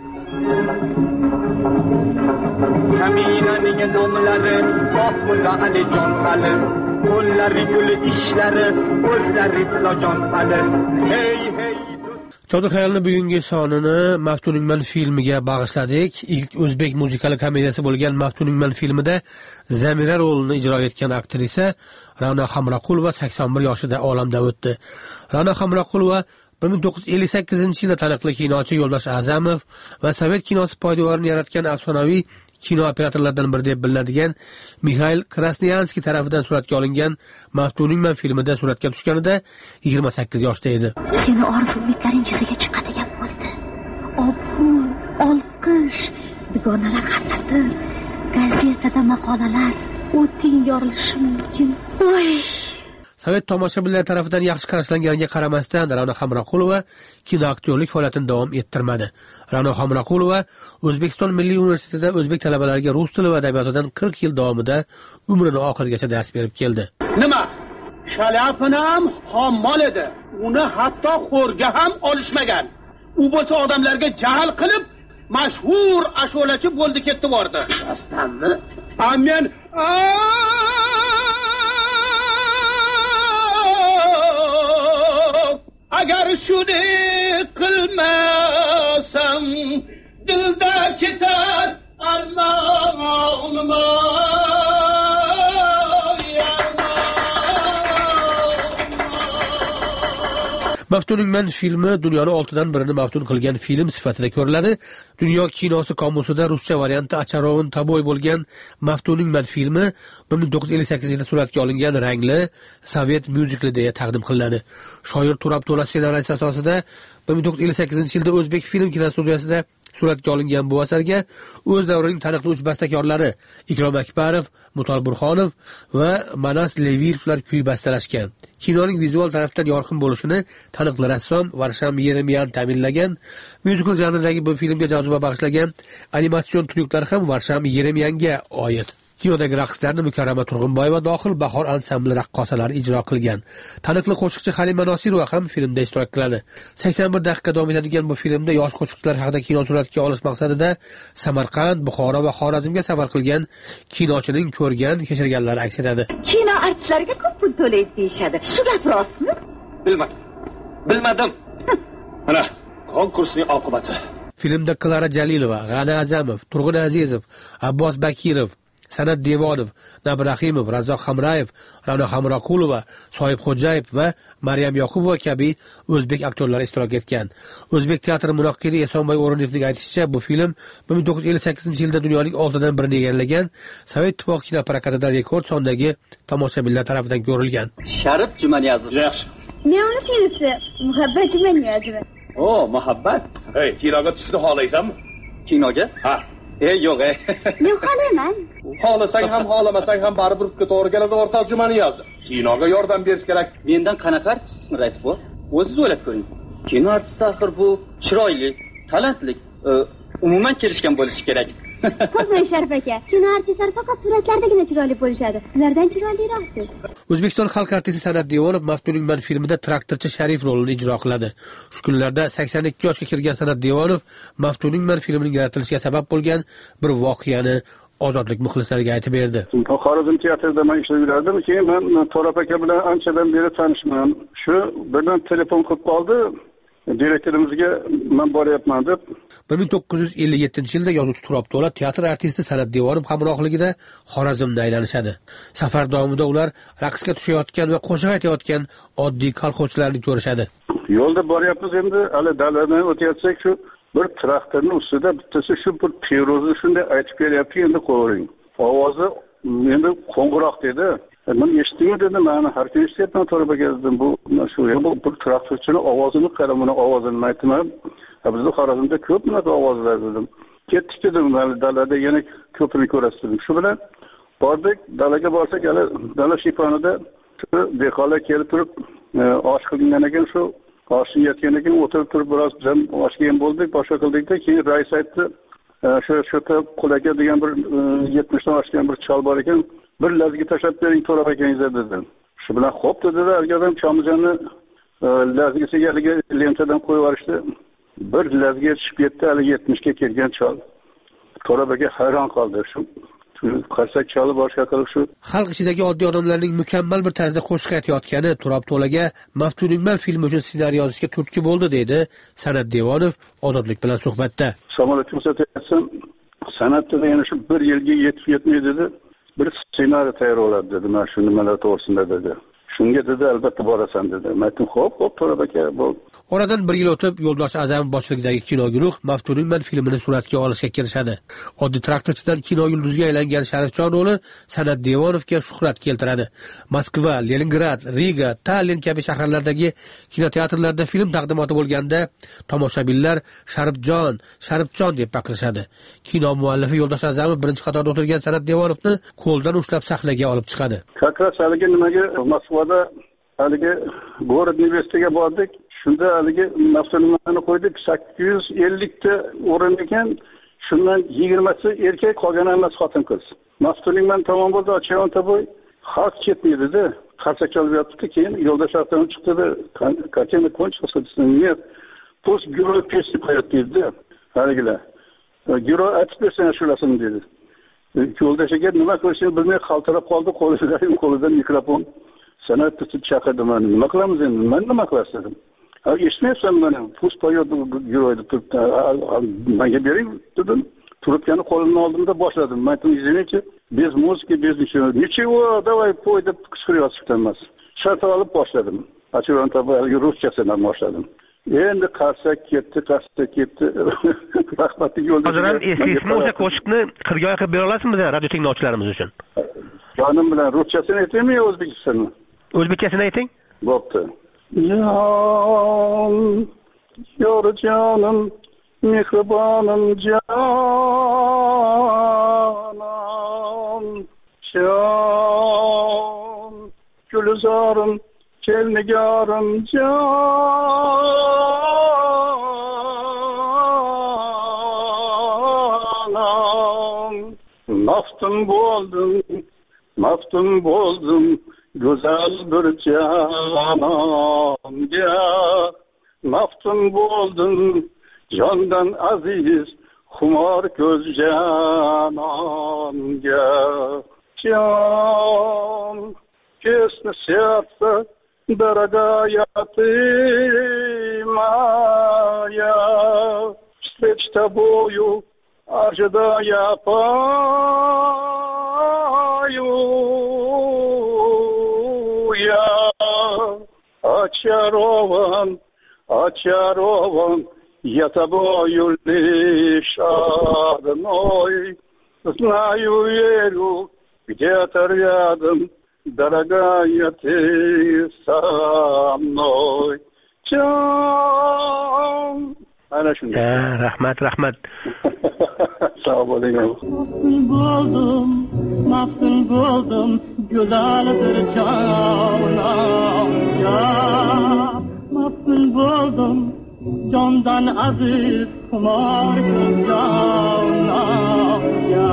Kaminaning nomlari Mahmuda Alijon Ali. Qo'llari gul ishlari, o'zlari tilojon Ali. Hey. Chodir xayolni bugungi sonini Maftuningman filmiga bag'ishladik. Ilk o'zbek muzikali komediyasi bo'lgan Maftuningman filmida Zamira rolini ijro etgan aktrisa Ra'no Hamroqulova 81 yoshida olamdan o'tdi. Ra'no Hamroqulova 1958-yilda taniqli kinochi Yo'ldosh A'zamov va sovet kinosi poydevorini yaratgan afsonaviy kino operatorlardan biri deb bilinadigan Mikhail Krasnoyanskiy tomonidan suratga olingan Maftuningman filmida suratga tushganida 28 yoshda edi. Seni orzuliklaring yuzaga chiqadigan bo'ldi. Obro', olqish, dugonalar hasadi, gazetada maqolalar o'tin yorilishi mumkin. Voy. Sovet tomoshabinlari tarafidan yaxshi qarashlanganiga qaramasdan Ra'no Hamroqulova kinoaktyorlik faoliyatini davom ettirmadi. Ra'no Hamroqulova O'zbekiston Milliy universitetida o'zbek talabalariga rus tili va adabiyotidan 40 yil davomida umrini oxirigacha dars berib keldi. Nima? Shalapinam hammol edi. Uni hatto xo'rga ham olishmagan. U bo'lsa odamlarga jahl qilib, mashhur ashulachi bo'ldi ketdi bordi. Rostdanmi? Men agar shuni qilmasam dilda ketar armonim. Maftuning man filmi dunyoni oltidan birini maftun qilgan film sifatida ko'riladi. Dunyo kinosi qomusida ruscha varianti Acharovin taboy bo'lgan Maftuning man filmi 1958 yilda suratga olingan rangli sovet myuzikli deya taqdim qilinadi. Shoir Turab To'la ssenariysi asosida 1958 yilda O'zbek film kinostudiyasida suratga olingan bu asarga o'z davrining taniqli uch bastakorlari Ikrom Akbarov, Mutal Burxonov va Manas Levirovlar kuy bastalashgan. Kinoning vizual tarafdan yorqin bo'lishini taniqli rassom Varsham Yeremyan ta'minlagan. Myuzikal janridagi bu filmga joziba bag'ishlagan animatsion tryuklar ham Varsham Yeremyanga oid. Kinodagi raqslarni Mukarrama Turg'unboyeva dohil Bahor ansambli raqqosalari ijro qilgan. Taniqli qo'shiqchi Halima Nosirova ham filmda ishtirok qiladi. 81 daqiqa davom etadigan bu filmda yosh qo'shiqchilar haqida kino suratga olish maqsadida Samarqand, Buxoro va Xorazmga safar qilgan kinochining ko'rgan, kechirganlari aks etadi. Kino artistlariga ko'p pul to'laydi deyshadi. Shu gap rostmi? Bilmadim. Mana konkursning oqibati. Filmda Klara Jalilova, G'ani Azamov, Turg'un Azizov, Abbos Bakirov, Sanat Devonov, Nabrahimov, Razzoq Hamrayev, Ra'no Hamroqulova, Soyib Xo'jayev va Maryam Yoqubova kabi o'zbek aktyorlari ishtirok etgan. O'zbek teatri munaqqidi Esonboy O'runovning aytishicha, bu film 1958-yilda dunyoning oltidan birini egallagan, Sovet ittifoqi kinoprokatida rekord sondagi tomoshabinlar tomonidan ko'rilgan. Sharif Jumaniyazov. Yaxshi. Men uni singlisi Muhabbat Jumaniyazova. Muhabbat. Kinoga tushishni xohlaysanmi? Kinoga? Ha. Yo'q. Men xohlayman. Xohlasang ham, xohlamasang ham baribir to'g'ri keladi o'rtoq Jumaniyazov. Kinoga yordam berish kerak. Mendan qanaqa artistni rais bu? O'zingiz o'ylab ko'ring. Kino artisti axir bu chiroyli, talantli, umuman kelishgan bo'lishi kerak. Qo'rqmang Sharif aka. Kino artistlari faqat suratlardagina chiroyli bo'lishadi. Sizlardan chiroyliroqsiz. O'zbekiston xalq artisti Sanat Devonov Maftuning man filmida traktorchi Sharif rolini ijro qiladi. Shu kunlarda 82 yoshga kirgan Sanat Devonov Maftuning man filmining yaratilishiga sabab bo'lgan bir voqeani Ozodlik muxlislariga aytib berdi. Xorazm teatrida men ishlab yurardim. Keyin men To'rap aka bilan anchadan beri tanishman. Shu birdan telefon qilib qoldi. Direktorimizga men boryapman deb. 1957-yilda yozuvchi Turab To'la teatr artisti Sanat Devonov hamrohligida Xorazmda aylanishadi. Safar davomida ular raqsga tushayotgan va qo'shiq aytayotgan oddiy kolxozchilarni ko'rishadi. Yo'lda boryapmiz endi, hali daladan o'tayotsak shu bir traktorning ustida bittasi shu bir pirozni shunday aytib beryapti, endi ko'ring. Ovozi endi qo'ng'iroq dedi. Men eshitdingmi dedim, men har kun eshityapman To'rabaga dedim. Bu shu bir traktorchini ovozini qara, buni ovozini aytmam. Bizda Xorazmda ko'p bunaqa ovozlar dedim. Ketdik dedim, dalada yana ko'pini ko'rasiz dedim. Shu bilan bordik, dalaga borsak, hali dala shifonida shu dehqonlar kelib turib osh qilgan ekan, shu oshni yetgan ekan, o'tirib turib biroz ham oshga ham bo'ldik, boshqa qildikda, keyin rais aytdi, shu qo'laga degan bir 70 dan oshgan bir chol bor ekan, bir lazga tashlab bering To'rab akangizga dedi. Shu bilan xo'p dedilar, argadan Chomizonni lazgisiga lentadan qo'yib yuborishdi. Bir lazga tushib ketdi, hali 70 ga kelgan chol. To'rab aka hayron qoldi. Shu qarsak choli boshqa qilib shu xalq ichidagi oddiy odamlarning mukammal bir tarzda qo'shiq aytayotgani Turab To'laga Maftuning man filmi uchun ssenariy yozishga turtki bo'ldi deydi Sanat Devonov Ozodlik bilan suhbatda. Samolyotni so'tatsam, san'atda yana shu 1 yilga yetib yetmaydi dedi. Bir ssenariy tayyorladi dedi. Men shu nimalar to'g'risida dedi. shunga dedi albatta borasan dedi. Men aytdim xo'p To'rab aka bu. Oradan bir yil o'tib Yo'ldosh A'zamov boshchiligidagi kino guruh Maftuning man filmini suratga olishga kirishadi. Oddiy traktorchidan kino yulduziga aylangan Sharifjon o'g'li San'at Devonovga shuhrat keltiradi. Moskva, Leningrad, Riga, Tallin kabi shaharlardagi kinoteatrlarda film taqdimoti bo'lganda tomoshabinlar Sharifjon deb baqirishadi. Kino muallifi Yo'ldosh A'zamov birinchi qatorda o'tirgan San'at Devonovni qo'ldan ushlab sahnaga olib chiqadi. Kakras haligi nimaga Moskvada haligi Gorod universitetiga bordik. Shunda haligi Maftunimani qo'ydik. 850 ta o'rin ekan. Shundan 20 erkak, qolgani hammasi xotin-qiz. Maftunimman tamom bo'ldi, ochayonta bo'y. Xalq ketmaydi-da. Qarsak chalib yotibdi, keyin Yo'ldosh A'zamov chiqdi-da. Qachon konchilsa нет. Pus guro pesi qo'yatdi-da. Haligilar. Guro aytib bersang shulasini dedi. Yo'ldosh aka nima qilishini bilmay qaltirab qoldi, qo'lidan mikrofon. San'atni chaqirdim, nima qilamiz endi? Men nima qilasan dedim. Eshitmayapsan meni? Pus poyotdi giroyda turibdi. Menga bering dedim. Trubkani qo'limdan oldimda boshladim. Men aytdim, "Извините, без музыки, без ничего. Ничего, давай pой" deb qichqiryapti emas. Shartni olib boshladim. Achiron tabiiy ruschasini boshladim. Endi qarsak ketdi. Rahmatli Yo'ldosh. Hozir ham eskiysizmi o'sha qo'shiqni qirgoy qilib bera olasizmi radio tinglovchilarimiz uchun? Jonim bilan ruschasini aytaymi yo o'zbekchasini? O'zbekchasini ayting. Bo'pti. Yor jonim, mehribonim jonim, jon, gulzorim, kelnigorim jonim, maftun bo'ldim, go'zal bir jononga, maftun bo'ldim, jondan aziz, xumor ko'z jononga, jon, честно сердце, дорогая ты моя, встреч с тобою, ожидая пою я, очарован я тобою лишь одной, знаю, верю, где-то рядом, дорогая ты со мной. Ana shunday. Rahmat. Sog' bo'ling. Maftun bo'ldum, go'zal bir jononga. Maftun bo'ldum, jondan aziz, xumor ko'z jononga.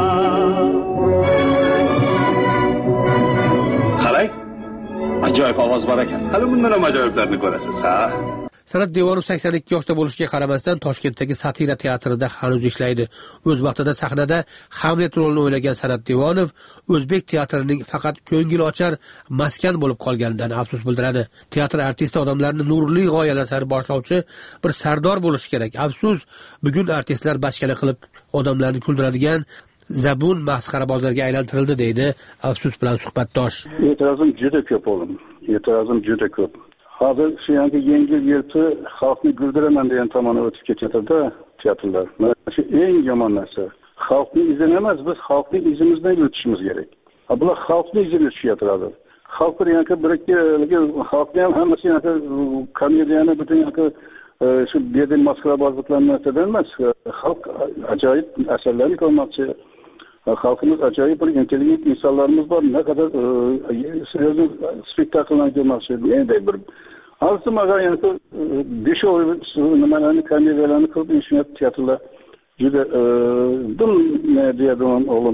Qarang, ajoyib ovoz bor ekan. Hali bundan ham ajoyiblarni ko'rasiz, ha? San'at Devorov 82 yoshda bo'lishiga qaramasdan Toshkentdagi Satira teatrida hanuz ishlaydi. O'z vaqtida sahnada Hamlet rolini o'ynagan San'at Devorov o'zbek teatrining faqat ko'ngil ochar maskan bo'lib qolganidan afsus bildiradi. Teatr artisti odamlarni nurli g'oyalar sari boshlovchi bir sardor bo'lishi kerak. Afsus, bugun artistlar bachkana qilib odamlarni kuldiradigan zabun masxarabozlarga aylantirildi deydi afsus bilan suhbatdosh. E'tirozim juda ko'p o'g'lim. E'tirozim juda ko'p. Hozir shu yangi yengil-yelpi xalqni guldiraman degan tomonga o'tib ketyapti-da teatrlar. Mana shu eng yomon narsa. Xalqning izini emas, biz xalqning izimizdan yurishimiz kerak. Bular xalqning izini yurishyapti. Xalq bir xalqni ham hammasi komediyani butun shu bedel masxarabozliklardan emas. Xalq ajoyib asarlarni ko'rmoqchi. Xalqimiz ajoyib bir intelligent insonlarimiz bor. Ne kadar seriozli spektakllarni ko'rmoqchi. Endi bir alsımaga yani beş nimalarni komediyalarni qilib ishlab teatrlar juda dim ne dedim oğlum.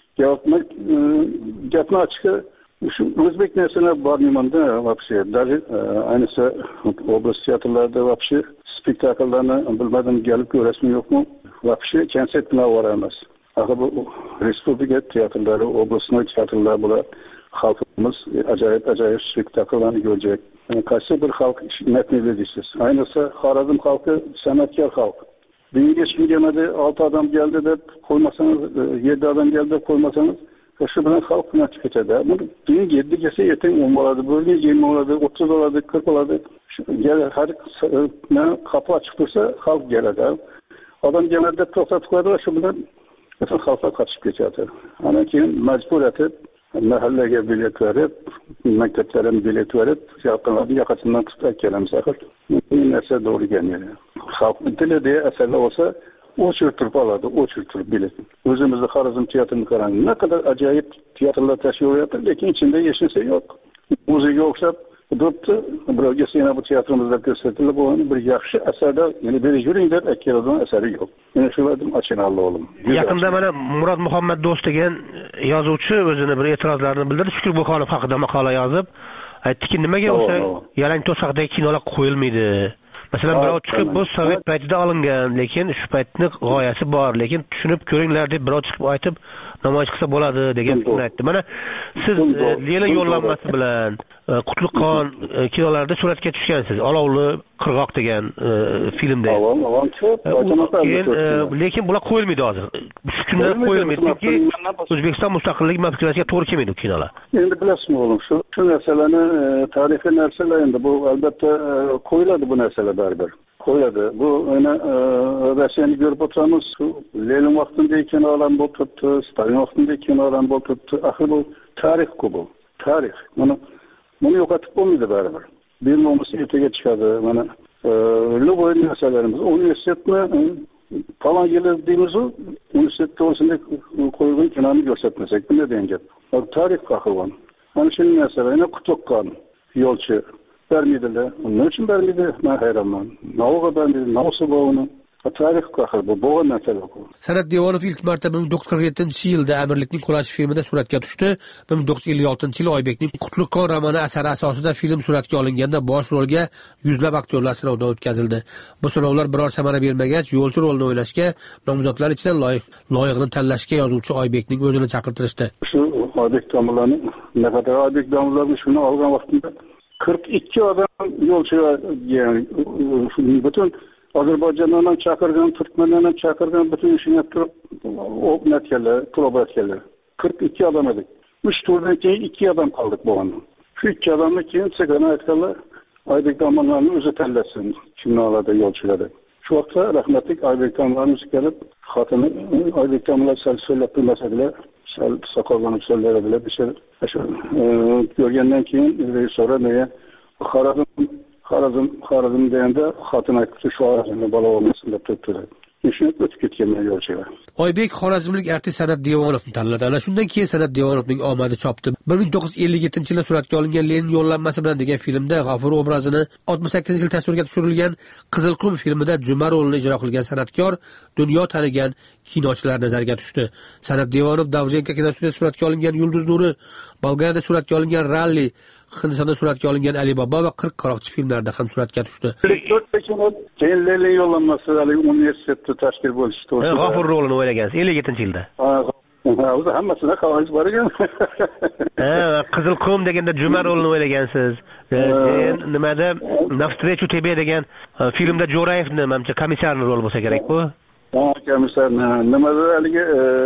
Gapni açıkça şu o'zbek narsalar bormanda вообще даже ayniqsa oblast teatrlarida вообще spektakllarni bilmadim gelip ko'rasmi yo'qmi вообще konsert bilan boramiz. Axir bu respublika teatrlari, oblastnoy teatrlar bular xalqimiz ajoyib spektakllarni ko'racak. Qaysi bir xalq metnili deysiz. Ayniqsa Xorazm xalqi san'atkor xalq. Bugunga hech kimga 6 odam geldi deb qo'ymasangiz, 7 odam geldi deb qo'ymasangiz shu bilan xalq qancha ketadi. Bugun 7 kelsa ertaga 10 bo'ladi, bugun 20 bo'ladi, 30 bo'ladi, 40 bo'ladi. Har kapı açık dursa xalq keladi. Odam keladi deb to'xtatib qo'yadi va shu bilan butun xalqqa qaçib ketadi. Ana keyin majbur etib mahallaga bilet verib, maktablarga bilet verib, yaqinlarni yoqasidan tutib kelamiz axir. Bu narsa to'g'ri kelmaydi. Xalqning tilida asarlar olsa o'chirtirib oladi, o'chirtirib bilet. O'zimizni Xorazm teatrini qarang, ne kadar ajoyib teatrlar tashkil qilyapti, lekin ichida hech narsa yo'q. Muzeyga o'xshab Dörtte birovga sena bu tiyatromizda ko'rsatilib bo'lgan bir yaxshi asarda, ya'ni bir yuring deb aytgan asari yo'q. Men shulardan achinarli olim. Yaqinda mana Murod Muhammad Do'st degan yozuvchi o'zini bir e'tirozlarini bildirdi. Shukur Buxonov haqida maqola yozib, aytdiki, nimaga o'sha yalang to'saqdagi kinolar qo'yilmaydi? Masalan, birov chiqib bu sovet paytida olingan, lekin shu paytning g'oyasi bor, lekin tushunib ko'ringlar deb birov chiqib aytib namoyish qilsa bo'ladi degan fikrni aytdi. Mana siz Lenin yo'llanmasi bilan Qutlug'on kinolarida suratga tushgansiz. Olovli qirg'oq degan filmda. Lekin bular qo'yilmaydi hozir. Shu kunlar qo'yilmaydi chunki O'zbekiston mustaqilligi mafkurasiga to'g'ri kelmaydi bu kinolar. Endi bilasizmi o'g'lim, shu narsalarni tarixiy narsalar endi bu albatta qo'yiladi bu narsalar baribir. Qo'yadi. Bu ana Rossiyani ko'rib o'tiramiz. Lenin vaqtida kinolar bo'lib turibdi, Stalin vaqtida kinolar bo'lib turibdi. Axir bu tarix-ku bu. Tarix. Bunu yo'qotib bo'lmaydi baribir. Bilmamiz ertaga chiqadi. Mana Luboy narsalarimiz universitetni falan yili deymiz-ku, universitet to'g'risida qo'yilgan kinoni ko'rsatmasak, nima degan gap. Tarix qahraton. Mana shu narsalarni Qutlug'on yo'lchi vermediler. Onun için vermedi. Ben hayranman. Navga vermedi. Navsı bu onu. Tarix qahır bu. Boğan mesele bu. Sanat Devonov ilk marta 1947-yilda Amirlikning qulashi filmida suratga tushdi. 1956-yili Oybekning Qutlug'on romani asari asosida film suratga olinganda bosh rolga yuzlab aktyorlar sinovdan o'tkazildi. Bu sinovlar biror samara bermagach, yo'lchi rolini o'ynashga nomzodlar ichidan loyiqni tanlashga yozuvchi Oybekning o'zini chaqirtirishdi. Shu Oybek domlaning naqadar Oybek domlaning shuni olgan vaqtida 42 adam yo'lchi yani bütün Azerbaycan'dan çakırgan, Türkmenlerden çakırgan bütün işini yaptırıp o netkeler, probatkeler. 42 adam edik. 3 turdan keyin 2 adam kaldık bu anda. Şu 2 adamla keyin sigara etkiler Aybek Damanlarını özü tellesin. Kimnalarda yolçuları. Şu vakta rahmetlik Aybek Damanlarını gelip hatını Aybek Damanlar söyleyip bilmese sakallanıp söylere bile bir şey görgenden keyin sonra neye Xorazm deganda xotin aytibdi shu Xorazmni bola olmasin deb turibdi. Ishni o'tib ketganlar yo'lchilar. Oybek xorazmlik artist Sanat Devonovni tanladi. Ana shundan keyin Sanat Devonovning omadi chopdi. 1957-yilda suratga olingan Lenin yo'llanmasi bilan degan filmda G'afur obrazini 68-yil tasvirga tushirilgan Qizilqum filmida Juma rolini ijro qilgan san'atkor dunyo tanigan kinochilar nazariga tushdi. Sanat Devonov Davjenka kinostudiyasida suratga olingan Yulduz Nuri, Bolgariyada suratga olingan Ralli, Hindistonda suratga olingan Ali Baba va 40 qaroqchi filmlarda ham suratga tushdi. Keyin Lenin yo'llanmasi universitetda tashkil bo'lishi to'g'risida. G'afur rolini o'ylagansiz 57-yilda. O'zi hammasida qaroqchi bor ekan. Qizilqum deganda Juma rolini o'ylagansiz. Nimada Навстречу тебе degan filmda Jo'rayevni menimcha komissarni roli bo'lsa kerak bu. Komissarni nimada haligi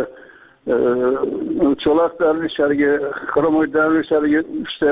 Cho'loq darvishlarga, Qaramoy darvishlarga uchta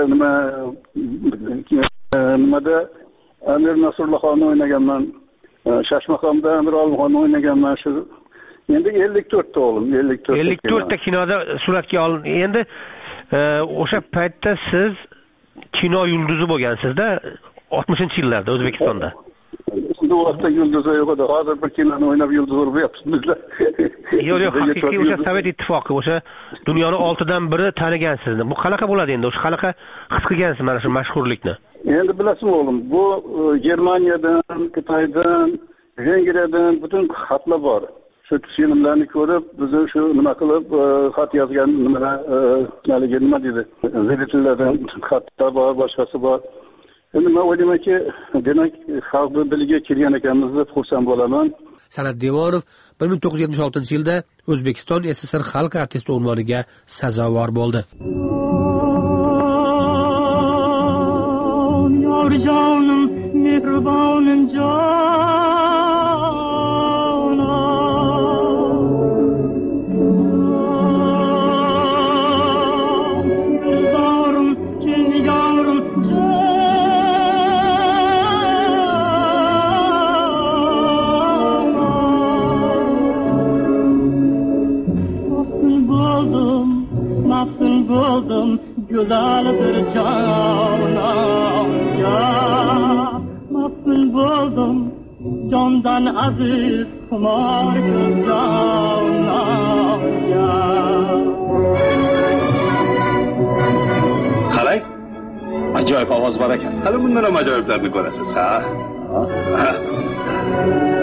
nimada Amir Nasrullohni o'ynaganman. Shashmaqomda Amir Olmonni o'ynaganman shu. Endi 54 ta o'g'lim, 54 ta kinoda suratga olin. Endi o'sha paytda siz kino yulduzi bo'lgansiz-da 60-yillarda O'zbekistonda. Bu vaqtda yulduzi yo'q edi. Hozir bir kinoni o'ynab yulduz bo'lib yotibmizlar. Yo'q, haqiqiy o'sha Sovet ittifoqi, o'sha dunyoni 6dan biri tanigan sizni. Bu qanaqa bo'ladi endi? O'sha qanaqa his qilgansiz mana shu mashhurlikni? Endi bilasizmi o'g'lim, bu Germaniyadan, Xitoydan, Vengriyadan butun xatlar bor. Shu filmlarni ko'rib, biz shu nima qilib xat yozgan nima deydi? Zeritillardan xatlar bor, boshqasi bor. Endi men o'ylaymanki, demak, xalqni diliga kirgan ekanmiz deb xursand bo'laman. Sanat Devonov 1976-yilda O'zbekiston SSR xalq artisti unvoniga sazovor bo'ldi. Yorjonim, mehribonim bo'ldim go'zal bir jononga maftun bo'ldim jondan aziz xumor jononga qarang ajoyib ovoz bor ekan hali bundan ham ajoyiblarni ko'rasiz ha